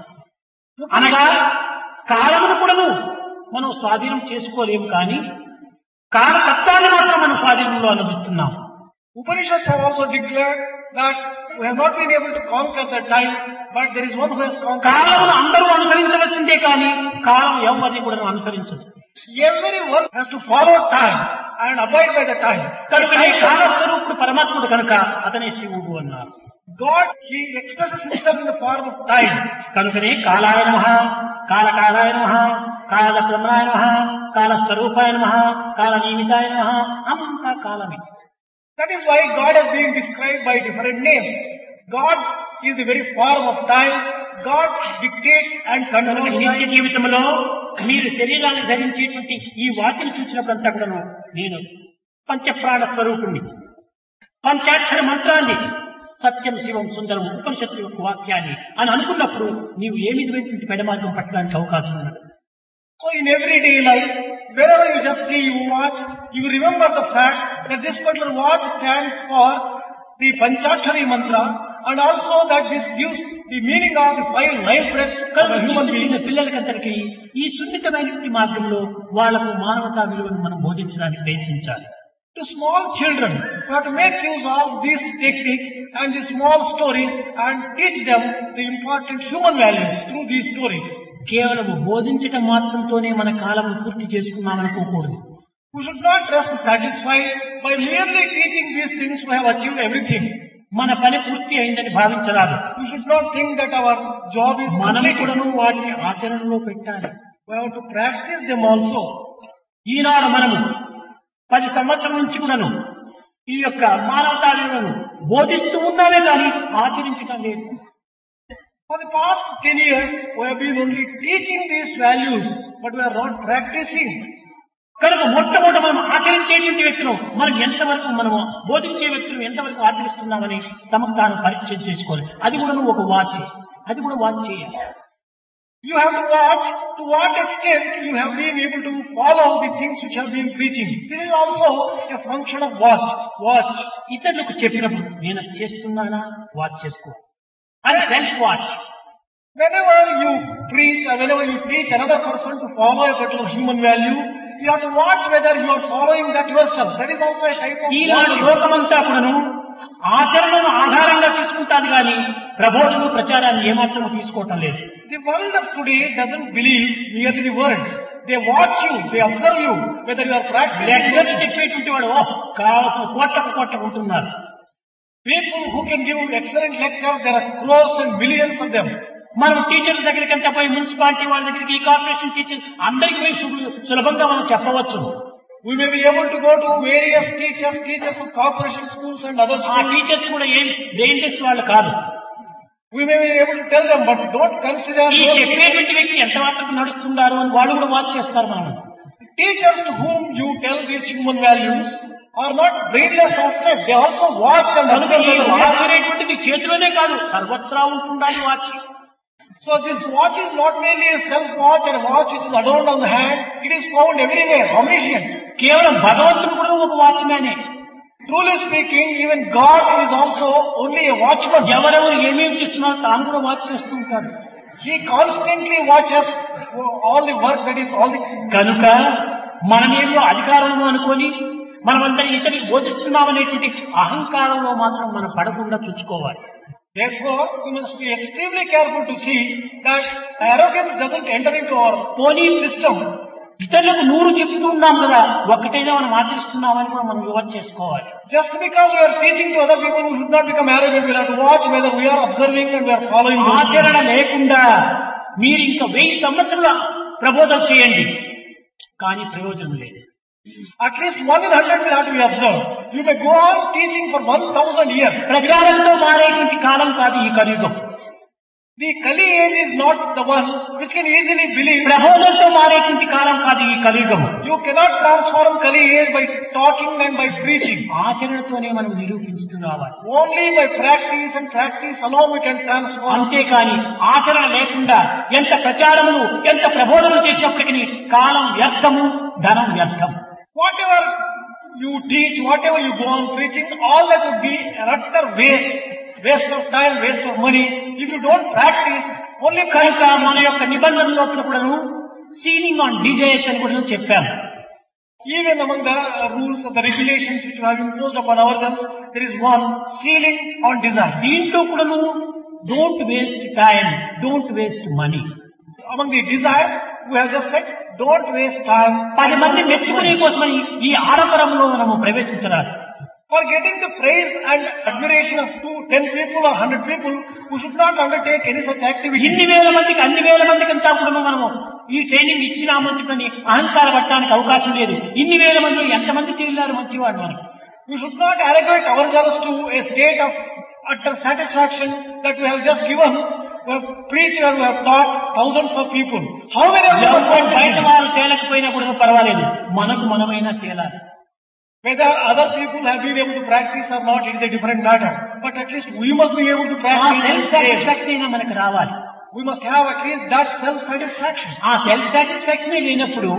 అనగా కాలమును కూడాను మనం స్వాధీనం చేసుకోలేము కానీ కాలతత్వాన్ని మాత్రం మనం స్వాధీనంలో అనుభవిస్తున్నాం. Upanishads have also declared that we have not been able to conquer the time, but there is one who has conquered. కాలమును అందరూ అనుసరించవలసిందే కానీ కాలం ఎవరిని కూడా అనుసరించదు. Everyone has to follow time and abide by the time. కనుకనే కాలస్వరూపుడు పరమాత్ముడు కనుక అతనే శివుడు అన్నారు. God, he expresses himself in the form of time. కనుకనే కాలాయ నమః, కాలకాలాయ నమః, కాల బ్రహ్మాయ నమః, కాల స్వరూపాయ నమః, కాల నియమితాయ నమః, అంతా కాలమే. That is why God has been described by different names. God is the very form of time. God dictates and కనుక controls నిత్య time. జీవితంలో మీరు శరీరాన్ని ధరించేటువంటి ఈ వాటిని చూసినప్పుడంతా కూడాను నేను పంచప్రాణ స్వరూపుణ్ణి, పంచాక్షర మంత్రాన్ని, సత్యం శివం సుందరం ఉపనిషత్తు యొక్క వాక్యాన్ని అని అనుకున్నప్పుడు నీవు ఏ విధమైనటువంటి పెడమార్గం పట్టడానికి అవకాశం ఉన్నది. So in everyday life, wherever you just see you watch, you remember the fact that this particular watch stands for the Panchakshari mantra, and also that this gives the meaning of the 5 life breaths of a human being. చిన్న పిల్లలకందరికీ ఈ సున్నితమైనటువంటి మార్గంలో వాళ్లకు మానవతా విలువను మనం బోధించడానికి ప్రయత్నించాలి. To small children, we have to make use of these techniques and these small stories and teach them the important human values through these stories. కేవలం బోధించటం మాత్రంతోనే మన కాలం పూర్తి చేసుకున్నామనుకోకూడదు. We should not rest satisfied by merely teaching these things we have achieved everything. మన పని పూర్తి అయిందని భావించరాదు. We should not think that our job is మనం completed. కూడాను వాటిని ఆచరణలో పెట్టాలి. We have to practice them also. ఈనాడు మనము 10 సంవత్సరం నుంచి కూడాను ఈ యొక్క మానవతా విలువలను బోధిస్తూ ఉన్నామే కానీ ఆచరించడం లేదు. For the past 10 years, we have been only teaching these values, but we are not practicing. కనుక మొట్టమొదట మనం ఆచరించేటువంటి వ్యక్తులు మనం ఎంతవరకు మనము బోధించే వ్యక్తులు ఎంతవరకు ఆచరిస్తున్నామని తమకు తాను పరీక్ష చేసుకోవాలి. అది కూడా ఒక వాచ్, అది కూడా వాచ్ చేయాలి. You have to watch to what extent you have been able to follow the things which have been preaching. This is also a function of watch. Watch. ఇతరులకు చెప్పినప్పుడు నేను అది చేస్తున్నానా వాచ్ చేసుకో, అది self watch. Whenever you preach or whenever you teach another person to follow a particular human value, you have to watch whether you are following that yourself. That is also a type of ఈనాడు watching. లోకమంతా కూడాను ఆచరణను ఆధారంగా తీసుకుంటాను కానీ ప్రబోధన ప్రచారాన్ని ఏమాత్రం తీసుకోవటం లేదు. The world of today doesn't believe merely the words. They watch you, they observe you, whether you are practicing. Lectures చెప్పేటువంటి వాడు కావాల్సిన కోట్లకు ఉంటున్నారు. People who can give excellent lectures, there are crores and millions of them. మనం టీచర్ల దగ్గరికి అంతా పోయి మున్సిపాలిటీ వాళ్ళ దగ్గరికి కార్పొరేషన్ టీచర్స్ అందరికీ పోయి సులభంగా మనం చెప్పవచ్చు. We may be able to go to various teachers of corporation schools and other ఆ schools. టీచర్స్ కూడా ఏం బ్రెయిన్లెస్ వాళ్ళు కాదు. We may be able to tell them, but don't consider ఈ those చెప్పేటువంటి వ్యక్తి ఎంత మాత్రం నడుస్తున్నారు అని వాళ్ళు కూడా వాచ్ చేస్తారు. మనం teachers to whom you tell these human values are not brainless as such. They also watch and కనుక observe ఈ the వాచ్ watch. అనేటువంటిది చేతిలోనే కాదు సర్వత్రా ఉంటుండాలి watch. So this watch is not merely a self-watch or a watch which is adorned on the hand. It is found everywhere, omniscient. కేవలం భగవంతుడు కూడా ఒక వాచ్మ్యానే. Truly speaking, even God is also only a watchman. ఎవరెవరు ఏమేమి చేస్తున్నారో తాను కూడా watch చేస్తూ ఉంటాడు. He constantly watches all the work that is all the. కనుక మనమేమో అధికారంలో అనుకొని మనమందరం ఇతరులకు బోధిస్తున్నామనేటువంటి అహంకారంలో మాత్రం మనం పడకుండా చూసుకోవాలి. Therefore, we must be extremely careful to see that arrogance doesn't enter into our పోనీ system. ఇతరులకు 100 చెప్తున్నాం కదా, ఒక్కటైనా మనం ఆచరిస్తున్నామని కూడా మనం యువత చేసుకోవాలి. Just because we are teaching to other people, we should not become arrogant. We have to watch whether we are observing and we are following. ఆచరణ లేకుండా మీరు ఇంకా 1000 సంవత్సరాల ప్రబోధన చేయండి, కానీ ప్రయోజనం లేదు. At least 1 in 100 will have to be observed. You may go on teaching for 1000 years. ప్రచారంతో మారేటువంటి కాలం కాదు ఈ కలియుగం. The Kali age is not the one which can easily believe. ప్రబోధంతో మారేటువంటి కాలం కాదు ఈ కలియుగం. You cannot transform Kali age by talking and by preaching. ఆచరణతోనే మనం నిరూపించుతూ రావాలి. Only by practice and practice alone we can transform. అంతేకాని ఆచరణ లేకుండా ఎంత ప్రచారములు ఎంత ప్రబోధనలు చేసినప్పటికీ కాలం వ్యర్థము, ధనం వ్యర్థం. Whatever you teach, whatever you go on preaching, all that would be utter waste of time, waste of money. If you don't practice, only కనుక మన యొక్క నిబంధన లోపల కూడాను సీలింగ్ ఆన్ డిజైర్స్ అని కూడా చెప్పాము. even among the rules of the regulations which have imposed upon ourselves, there is one ceiling on desire. దీంట్లో కూడాను don't waste time, don't waste money. Among the desires, we have just said, don't waste time. 10 మంది మెచ్చుకునే కోసమని ఈ ఆడంబరంలో మనము ప్రవేశించరాదు. For getting the praise and admiration of 10 people or 100 people, we should not undertake any such activity. అన్ని వేల మందికి అంతా కూడా మనము ఈ ట్రైనింగ్ ఇచ్చినామని చెప్పని అహంకార పట్టడానికి అవకాశం లేదు. ఇన్ని వేల మంది ఎంతమంది తీరినారు మంచివాడు మనకు. We should not arrogate ourselves to a state of utter satisfaction that we have just given. We have preached and we have taught thousands of people. How many of them బయట వారు తేలకపోయినా కూడా పర్వాలేదు, మనకు మనమైనా తేలాలి. Whether other people have been able to practice or not, it is a different matter. But at least we must be able to practice. Self satisfaction అయినా మనకు రావాలి. We must have at least that self-satisfaction. ఆ self satisfaction లేనప్పుడు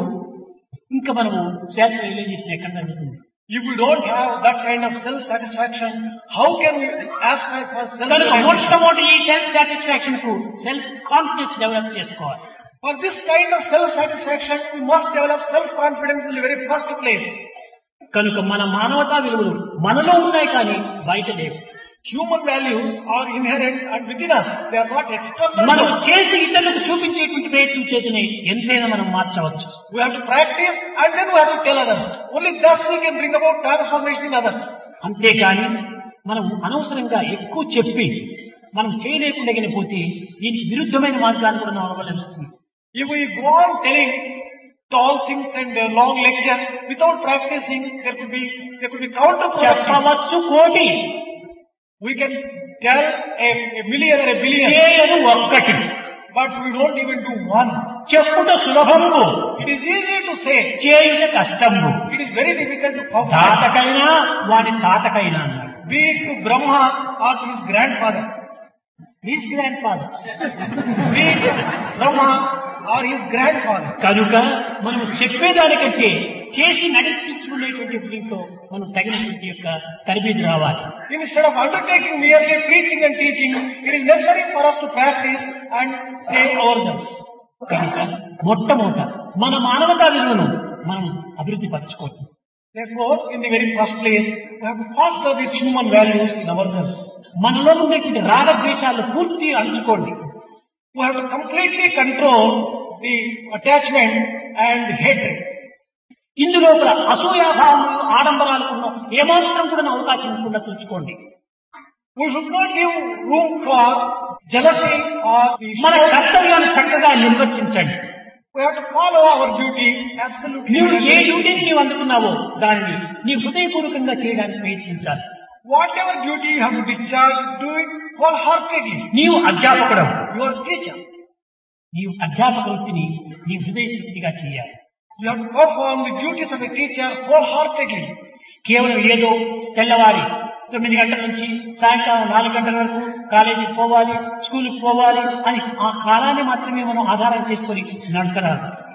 ఇంకా మనము self realisation ఎక్కడ జరుగుతుంది? If we don't have that kind of self-satisfaction, how can we aspire for self-satisfaction? మొట్టమొదటి ఈ సెల్ఫ్ సాటిస్ఫాక్షన్ కు సెల్ఫ్ కాన్ఫిడెన్స్ డెవలప్ చేసుకోవాలి. For this kind of self-satisfaction, we must develop self-confidence in the very first place. కనుక మన మానవతా విలువలు మనలో ఉన్నాయి కానీ బయట లేవు. Human values are inherent and within us. They are not external. మనం చేసి ఇతరులకు చూపించేటువంటి ప్రయత్నం చేతనే ఎంతైనా మనం మార్చవచ్చు. We have to practice and then we have to tell others. Only thus we can bring about transformation in others. అంతేకాని మనం అనవసరంగా ఎక్కువ చెప్పి మనం చేయలేకుండా పోతే దీనికి విరుద్ధమైన మార్గాన్ని కూడా మనం అవలంబిస్తుంది. If we go on telling tall things and long lectures without practicing, there could be counterproductive. చెప్పవచ్చు కోటి, we can tell a million or a billion, చేయదు ఒక్కటి. but we don't even do one. చెప్పుట సులభము, It is easy to say, చేయుట కష్టము. it is very difficult to perform. తాతకైనా వాడి తాతకైనా అన్నాడు. Be it to Brahma or to his grandfather. His grandfather. Be it Brahma or his grandfather. కనుక మనం చెప్పేదానికంటే చేసి నడిపించుకునేటువంటి దీంతో మనం తగినటువంటి యొక్క తరబీదు రావాలి. Instead of undertaking merely preaching and teaching, it is necessary for us to practice and say ourselves. కనుక మొట్టమొదట మన మానవతా విలువను మనం అభివృద్ధి పరచుకోవచ్చు. Therefore, in the very first place, we have to foster these human values in ourselves. మనలో ఉండేటువంటి రాగద్వేషాలు పూర్తి అణుచుకోండి. We have to completely control the attachment and hatred. ఇందులో అసూయాభావములు ఆడంబరాలకు ఏమాత్రం కూడా అవకాశం ఇవ్వకుండా చూసుకోండి. We should not give room for jealousy or మన కర్తవ్యాన్ని చక్కగా నిర్వర్తించండి. We have to follow our duty absolutely. నీవు ఏ డ్యూటీని నీవు అందుకున్నావో దానిని నీ హృదయపూర్వకంగా చేయడానికి ప్రయత్నించాలి. Whatever duty you have to discharge, do it wholeheartedly. నీవు అధ్యాపకుడు, You are teacher. నీవు అధ్యాపక వృత్తిని నీ హృదయపూర్తిగా చేయాలి. You have to perform the duties of a teacher wholeheartedly. కేవలం ఏదో తెల్లవారి 9 గంటల నుంచి సాయంకాలం 4 గంటల వరకు కాలేజీకి పోవాలి, స్కూల్కి పోవాలి అని ఆ కాలాన్ని మాత్రమే మనం ఆధారం చేసుకొని నడచరాదు.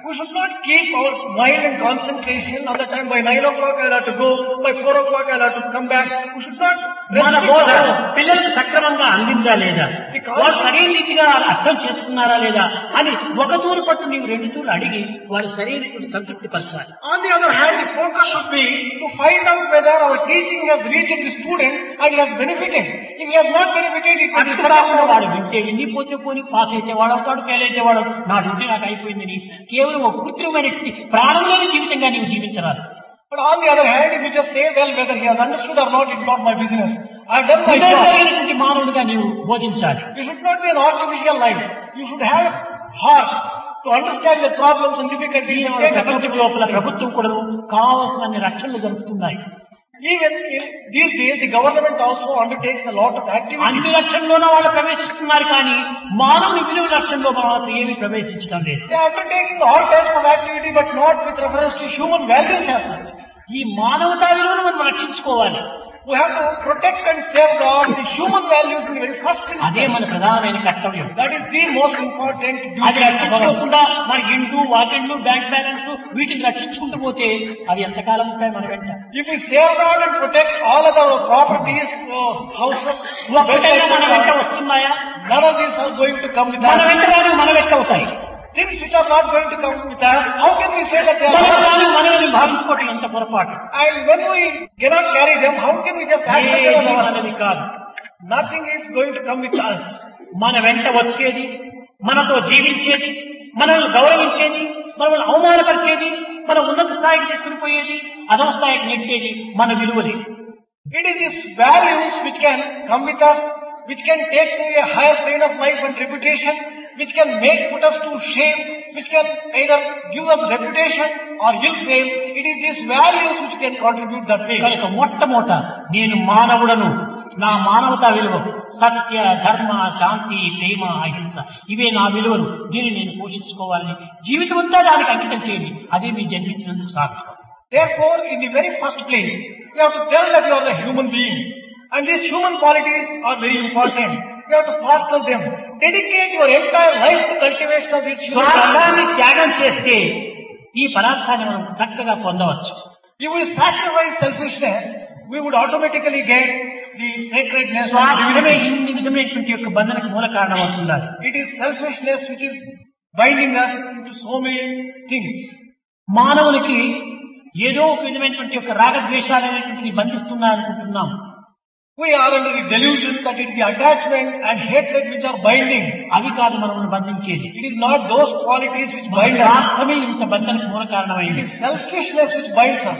We should not keep our mind and concentration all the time. By 9 o'clock I'll have to go, by 4 o'clock I'll have to come back. We should not మన restrict బోధ that. పిల్లలకు సక్రమంగా అందిందా లేదా, వాళ్ళు సరైన రీతిగా అర్థం చేసుకున్నారా లేదా అని ఒక తూరు పట్టు నీవు 2 తూర్లు అడిగి వాళ్ళు సరైనటువంటి సంతృప్తి పరచాలి. On the other hand, the focus should be to find out whether our teaching has reached the student and he has benefited. If he has not benefited, it will be అట్లా కాకుండా వాడు వింటే విని పోతే పోని పాస్ అయితే వాడు అవుతాడు, ఫెయిల్ అయితే వాడు నా డ్యూటీ నాకు అయిపోయిందని కేవలం ఒక కృత్రిమైన ప్రాణం లేని జీవితంగా నీవు జీవించరాదు. But on the other hand, if you just say, well, whether he has understood or not, it's not my business. I have done my job. హృదయమైనటువంటి మానవుడిగా నీవు బోధించాలి. You should not be an artificial life. You should have heart to understand the problems and difficulties. ప్రపంచం లోపల ప్రభుత్వం కూడా కావాల్సిన రక్షణలు జరుపుతున్నాయి. Even in these days, the government also undertakes a lot of activities. అన్ని రక్షణలోనూ వాళ్ళు ప్రవేశిస్తున్నారు, కానీ మానవుని విలువ రక్షణలో మాత్రం ఏమీ ప్రవేశించడం లేదు. They are undertaking all types of activity, but not with reference to human values as such. ఈ మానవతా విలువను మనం రక్షించుకోవాలి. We have to protect and safeguard the human values in the very first అదే instance. మన ప్రధానమైన కర్తవ్యం. That is the most important అది duty of us. రక్షించుకోకుండా మన ఇండ్లు వాకిళ్ళు బ్యాంక్ బ్యాలెన్స్ వీటిని రక్షించుకుంటూ పోతే అవి ఎంతకాలం ఉంటాయి మన వెంట. If we safeguard and protect all of our properties, houses, ఒక్కటైనా మన వెంట వస్తున్నాయా? none of these are going to come with మన us. వెంట రాదు, మన వెంట అవుతాయి. Things which are not going to come with us, how can we say that they మనం are not? రాని మనల్ని భావించుకోవటం ఎంత పొరపాటు. And when we cannot carry them, how can we just accept them as ఏది ours? మనది కాదు. Nothing is going to come with us. మన వెంట వచ్చేది, మనతో జీవించేది, మనల్ని గౌరవించేది, మనల్ని అవమానపరిచేది, మన ఉన్నత స్థాయికి తీసుకుని పోయేది, అధమ స్థాయికి నెట్టేది మన విలువలే. It is these values which can come with us, which can take to a higher plane of life and reputation, which can put us to shame, which can either give us reputation or ill fame. It is these values which can contribute that way. కనుక మొట్టమొదట నేను మానవుడను, నా మానవతా విలువ సత్య ధర్మ శాంతి ప్రేమ అహింస ఇవే నా విలువలు, దీన్ని నేను పోషించుకోవాలని జీవితం అంతా దానికి అంకితం చేయండి. అదే మీ జన్మించినందుకు సాక్ష్యం. Therefore, in the very first place, you have to tell that you are a human being. And these human qualities are very important. You have to foster them. Dedicate your entire life to cultivation of these human qualities. స్వార్థాన్ని త్యాగం చేస్తే ఈ పదార్థాన్ని మనం చక్కగా పొందవచ్చు. If we sacrifice selfishness, we would automatically get the sacredness of స్వార్థమే divinity. ఇన్ని విధమైనటువంటి యొక్క బంధనకు మూల కారణం అవుతున్నారు. It is selfishness which is binding us into so many things. మానవునికి ఏదో ఒక విధమైనటువంటి యొక్క రాగద్వేషాలు అనేటువంటివి బంధిస్తున్నారనుకుంటున్నాం. We are under the delusion that it is the attachment and hatred which are binding. అవి కాదు మనల్ని బంధించేది. It is not those qualities which bind us. స్వార్థమే ఇంత బంధనకు మూల It కారణమైంది. is selfishness which binds us.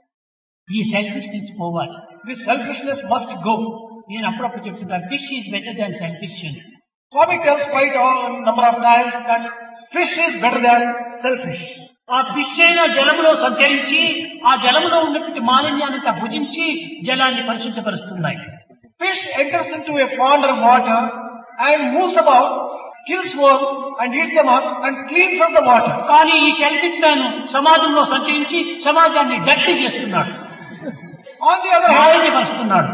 ఈ సెల్ఫిష్నెస్ పోవాలి. This selfishness must go. నేను అప్పుడప్పుడు చెప్తుంటాను, fish is better than selfish. Swami tells quite a number of times that fish is better than selfish. ఆ fish అయిన జలములో సంచరించి ఆ జలములో ఉన్నటువంటి మాలిన్యాన్ని భుజించి జలాన్ని పరిశుద్ధపరుస్తున్నాయి. Fish enters into a pond of water and moves about, kills worms and eats them up and cleans up the water. కానీ ఈ కెల్పిన్ man సమాజంలో సంచరించి సమాజాన్ని డర్టీ చేస్తున్నాడు, On the other hand, మాలిన్యపరుస్తున్నాడు.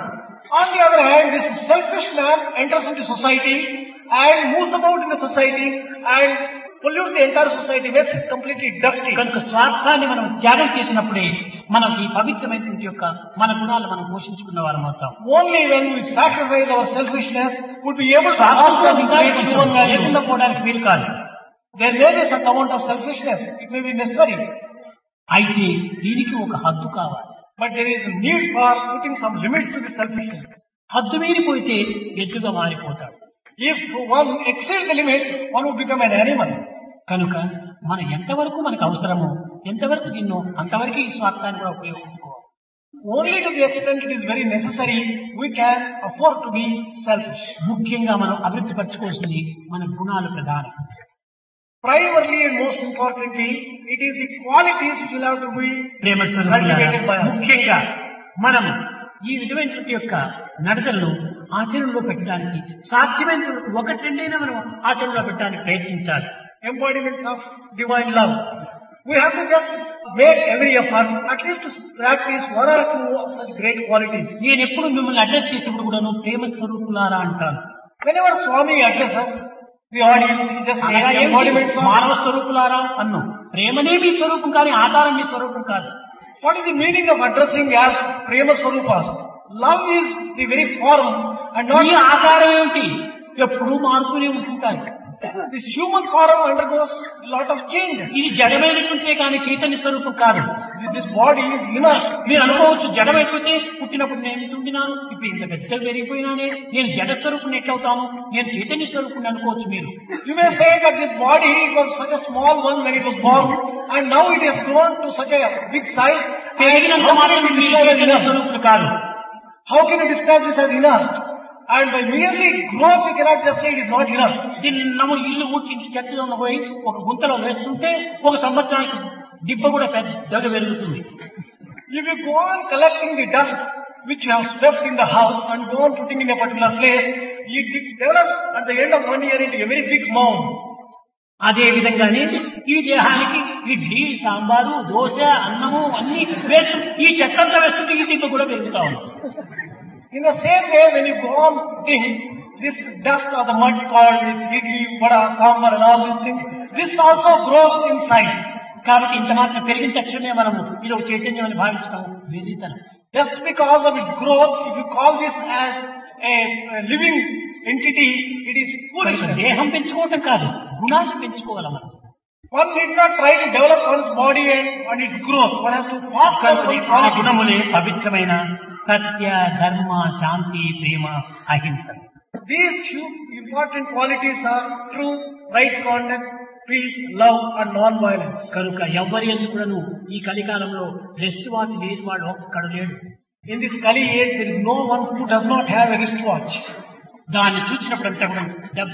this selfish man enters into society and moves about in the society and pollutes the entire society, makes it completely dirty. కనుక స్వార్థాన్ని మనం త్యాగం చేసినప్పుడే మనం ఈ పవిత్రమైనటువంటి యొక్క మన గుణాలు మనం పోషించుకున్న వారం అవుతాం. Only when we sacrifice our selfishness would be able to foster the great human values. లేకుండా పోవడానికి వీలు కాదు. There may be some amount of selfishness. It may be necessary. అయితే దీనికి ఒక హద్దు కావాలి. But there is a need for putting some limits to the selfishness. హద్దు మీరిపోతే ఎద్దుగా మారిపోతాడు. If one exceeds the limits, one would become an animal. కనుక మన ఎంతవరకు మనకు అవసరమో ఎంతవరకు దీన్నో అంతవరకు ఈ స్వార్థాన్ని కూడా ఉపయోగించుకోవాలి. Only to the extent it is very necessary, we can afford to be selfish. ముఖ్యంగా మనం అభివృద్ధి పరచుకోవాల్సింది మన గుణాలు ప్రధానం. Primarily and most importantly, it is the qualities which will have to be Prema cultivated by us. ముఖ్యంగా మనం ఈ విధమైనటువంటి యొక్క నడతలను ఆచరణలో పెట్టడానికి సాధ్యమైన ఒకటి రెండైనా మనం ఆచరణలో పెట్టడానికి ప్రయత్నించాలి. Embodiments of divine love. We have to just make every effort at least to practice one or two of such great qualities. నేను ఎప్పుడు మిమ్మల్ని అడ్రస్ చేసినప్పుడు కూడా ప్రేమ స్వరూపులారా అంటాను. Whenever Swami addresses the audience, he just అనగా says ఏమిటి? embodiments of మానవ స్వరూపులారా అన్ను ప్రేమనే మీ స్వరూపం కానీ ఆధారం మీ స్వరూపం కాదు. what is the meaning of addressing as Prema Swarupas? Love is the very form and me not ఆకారం ఏమిటి? ఎప్పుడూ మారుతూనే ఉంటుంటాయి. this human form undergoes a lot of changes. ఇది జడమైనటువంటిదే కానీ చైతన్య స్వరూపం కాదు. This body is inert. మీరు అనుకోవచ్చు జడమైపోతే పుట్టినప్పుడు నేను ఇంత ఉండినాను, ఇప్పుడు ఇంత పెద్దగా పెరిగిపోయినానే, నేను జడ స్వరూపుని ఎట్లవుతాను, నేను చైతన్య స్వరూపుని అనుకోవచ్చు మీరు. You may say that this body was such a small one when it was born and now it has grown to such a big size. పెరిగినంత మాత్రం మీరు చైతన్య స్వరూపులు కాదు. How can you describe this as inert? And by merely growth we cannot just say it is not inert. దీన్ని నమ్ము ఇల్లు ఊడ్చించి చెట్టులో పోయి ఒక గుంతలో వేస్తుంటే ఒక సంవత్సరానికి దిబ్బ కూడా పెద్దగా పెరుగుతుంది. If you go on collecting the dust which you have swept in the house and go on putting in a particular place, it develops at the end of 1 year into a very big mound. అదే విధంగానే ఈ దేహానికి ఇడ్లీ, సాంబారు, దోశ, అన్నము అన్ని వేస్తూ ఈ చెత్తంతా వేస్తుంటే ఈ దిబ్బ కూడా పెరుగుతా ఉంది. In the same way, when you go on putting this dust or the mud called this idli, vada, sambar and all these things, this also grows in size. కాబట్టి ఇంత మాత్రం పెరిగిన తక్షణమే మనము ఇది ఒక చైతన్యం అని భావించడం వేదితనం. Just because of its growth, if you call this as a living entity, it is foolishness. దేహం పెంచుకోవటం కాదు, గుణాన్ని పెంచుకోవాలి మనం. One need not try to develop one's body and its growth. One has to foster కనుకనే one's ఆ quality. గుణములే పవిత్రమైన సత్య, ధర్మ, శాంతి, ప్రేమ, అహింస. These few important qualities are truth, right conduct, peace, love and non-violence. కనుక ఎవ్వరి ఎందుకును ఈ కలికాలంలో రెస్ట్ వాచ్ లేని వాడు ఒక్కడు లేడు. In this Kali age, there is no one who does not have a wristwatch. దాన్ని చూసినప్పుడు అంతా కూడా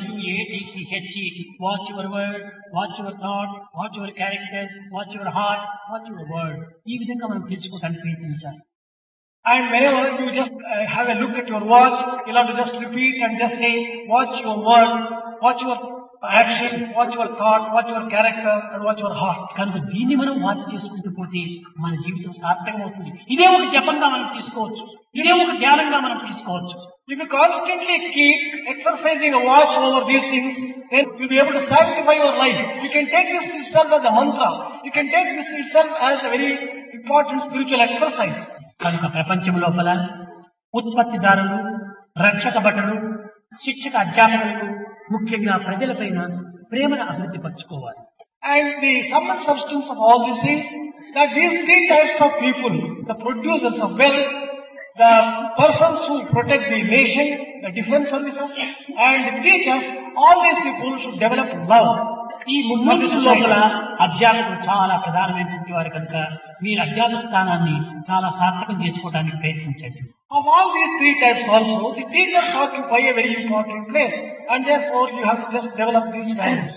WATCH, watch your word, watch your thought, watch your character, watch your heart, watch your word. ఈ విధంగా మనం తెలుసుకోవడానికి ప్రయత్నించాలి. And whenever you just have a look at your watch, you'll have to just repeat and just say, watch your word, watch your action, watch your thought, watch your character and watch your heart. కనుక దీన్ని మనం watch చేసుకుంటూ పోతే మన జీవితం సార్థకం అవుతుంది. ఇదే ఒక జపంగా మనం తీసుకోవచ్చు, ఇదే ఒక ధ్యానంగా మనం తీసుకోవచ్చు. If you constantly keep exercising a watch over these things, then you'll be able to sanctify your life. You can take this itself as a mantra. You can take this itself as a very important spiritual exercise. కనుక ప్రపంచం లోపల ఉత్పత్తిదారులు, రక్షక భటులు, శిక్షక అధ్యాపకులకు, ముఖ్యంగా ప్రజలపైన ప్రేమను అభివృద్ధి పరచుకోవాలి. And the sum and substance of all this is that these three types of people, the producers of wealth, the persons who protect the nation, the defense services, and the teachers, all these people should develop love. ఈ ముగ్గురు లోపల అధ్యాపకులు చాలా ప్రధానమైనటువంటి వారు కనుక మీరు అధ్యాపక స్థానాన్ని చాలా సార్థకం చేసుకోవడానికి ప్రయత్నించండి. Of all these three types also, the teachers occupy a very important place, and therefore you have to just develop these values.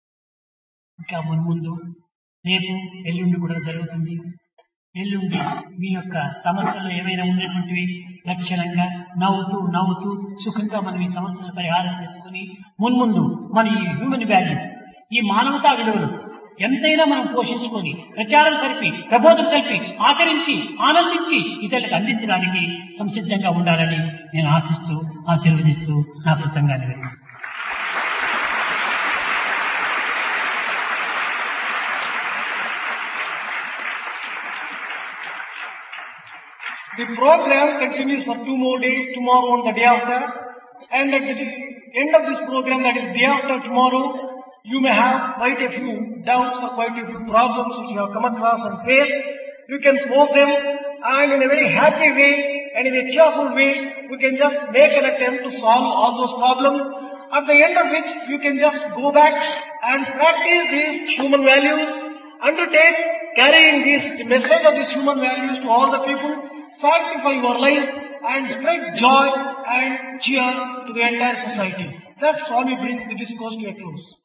ఇంకా ముందు రేపు ఎల్లుండి కూడా జరుగుతుంది. ఎల్లుండి మీ యొక్క సమస్యలు ఏమైనా ఉన్నటువంటివి లక్షణంగా నవ్వుతూ సుఖంగా మనం ఈ సమస్యలు పరిహారం చేసుకుని మున్ముందు మన ఈ హ్యూమన్ వాల్యూ, ఈ మానవతా విలువలు ఎంతైనా మనం పోషించుకొని ప్రచారం సరిపి, ప్రబోధం సరిపి, ఆచరించి, ఆనందించి ఇతరులకు అందించడానికి సంసిద్ధంగా ఉండాలని నేను ఆశిస్తూ ఆశీర్వదిస్తూ నా ప్రసంగాన్ని వివరిస్తాను. The program continues for 2 more days, tomorrow and the day after. And at the end of this program, that is day after tomorrow, you may have quite a few doubts or quite a few problems which you have come across and faced. You can pose them, and in a very happy way and in a cheerful way, you can just make an attempt to solve all those problems. At the end of which, you can just go back and practice these human values, undertake carrying the message of these human values to all the people, sanctify your lives and spread joy and cheer to the entire society. Thus Swami brings the discourse to a close.